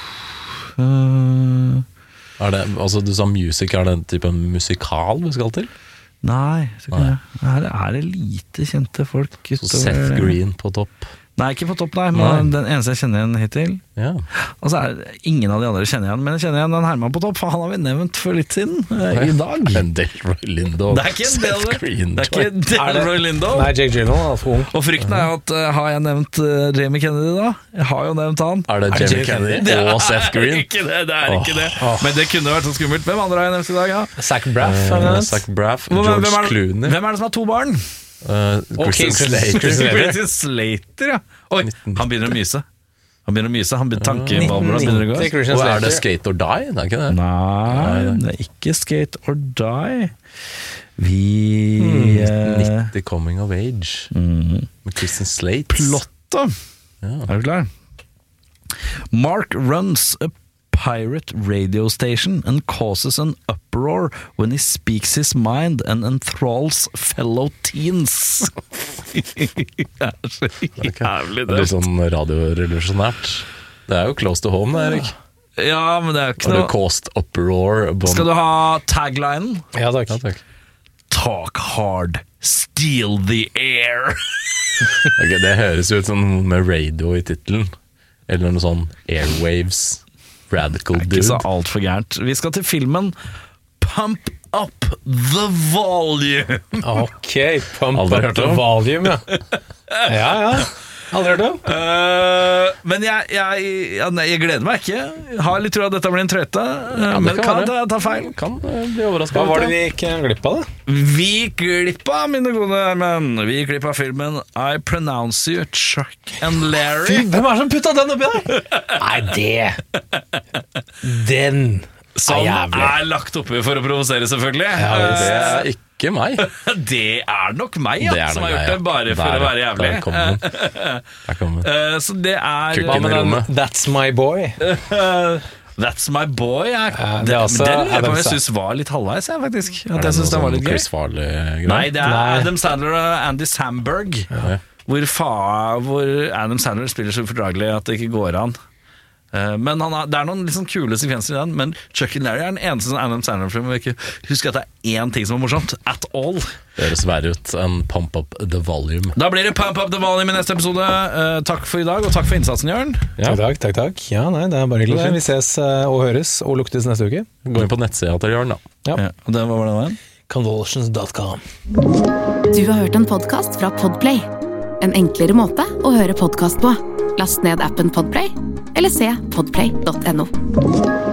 uh, Er det, altså du sa music, er det en type musikal vi skal til? nei, så kan jeg. Her er det lite kjente folk. Så Seth Green på topp. Nei, ikke på topp, nei, men Nei. den eneste jeg kjenner igjen hittil. Ja. Og så er det ingen av de andre kjenner igjen, men jeg kjenner igjen den Herman på topp, for han har vi nevnt for litt siden, eh, i dag. En Delroy Lindo. Det er ikke en Seth Delroy- Green. Det er ikke Er det- Delroy Lindo. Nei, Jake Gyllenhaal er for ung. Og frykten er jo at uh, har jeg nevnt uh, Jamie Kennedy da? Jeg har jo nevnt han. Er det Jamie Kennedy Det er og Seth Green? ikke det, det er ikke det. Men det kunne vært så skummelt. Hvem andre har jeg nevnt i dag? Ja? Zac Braff, har Uh, jeg Zach Braff, Hvem, George hvem, er, Clooney, hvem er det som har to barn? uh, Kristen Slater. Kristen Slater. Christian Slater, ja. Oi, han begynner å myse. Han begynner å myse, han begynner tankebabler begynner å gå. nitten nitti Christian Og er det Slater. Skate or Die? Det er ikke det? Nei, det er ikke Skate or Die. Vi eh, nitti Coming of Age med Kristen Slater. Plottet. Ja. Er du klar? Mark runs a pirate radio station and causes an uproar when he speaks his mind and enthralls fellow teens. Det er så jævlig Det er litt sånn radiorevolusjonært. Det er jo close to home, da, Erik. Ja, men det er ikke Har du noe. caused uproar? Bon- Skal du ha taglinen? Ja, takk. Ja, takk. Talk hard, steal the air. Ok, det høres ut som noe med radio i tittelen. Eller noe sånn Airwaves, Radical Ikke så Dude. alt for gærent. Vi skal til filmen Pump Up the Volume. Ok, pump Aldri up hørt the om. volume, ja. Ja, ja. Aldri hørt om. Uh, men jeg, jeg, ja, nei, jeg gleder meg ikke. Jeg har litt tro at dette blir en trøyte. Uh, det men kan kan være. jeg ta feil? Kan eh, bli overrasket. Hva var det vi gikk glipp av, da? Vi gikk glipp av, mine gode menn. Vi gikk glipp av filmen I Pronounce You, Chuck and Larry. Hvem er det som putta den oppi der? Nei, det Den Som er jævlig. er lagt oppi for å provosere, selvfølgelig. Ja, Det er ikke meg. Uh, det er nok meg, ja, Det er som nok har gjort meg, det ja. bare for Der, å være ja. jævlig. Der kom den. Der kom den. Uh, så det er Kukken Hva med i den rommet. That's My Boy? Uh, That's My Boy er, Ja, det det, er også men den lurer jeg på om Adam jeg synes var litt halvveis, jeg, faktisk. At Er det jeg synes noe den var sånn litt gøy. Chris Farley-greier? Nei, det er Nei. Adam Sandler og Andy Samberg. Ja. Hvor, fa, hvor Adam Sandler spiller så ufordragelig at det ikke går an. Eh, Men han har, det er noen liksom kule sekvenser i den. Men Chuck and Larry er den eneste sånn Adam Sandler-film hvor jeg ikke husker at det er én ting som er morsomt. At all. Det høres verre ut enn Pump Up The Volume. Da blir det Pump Up The Volume i neste episode. Eh, Takk for i dag, og takk for innsatsen, Jørn. Ja. Takk, takk, takk, takk. Ja, nei, det er bare hyggelig. det. Vi ses eh, og høres og luktes neste uke. Gå inn på nettsida til Jørn, da. Ja. Ja, og det var hvordan det var. Convulsions dot com. Du har hørt en podcast fra Podplay. En enklere måte å høre podcast på. Last ned appen Podplay, eller se podplay dot no.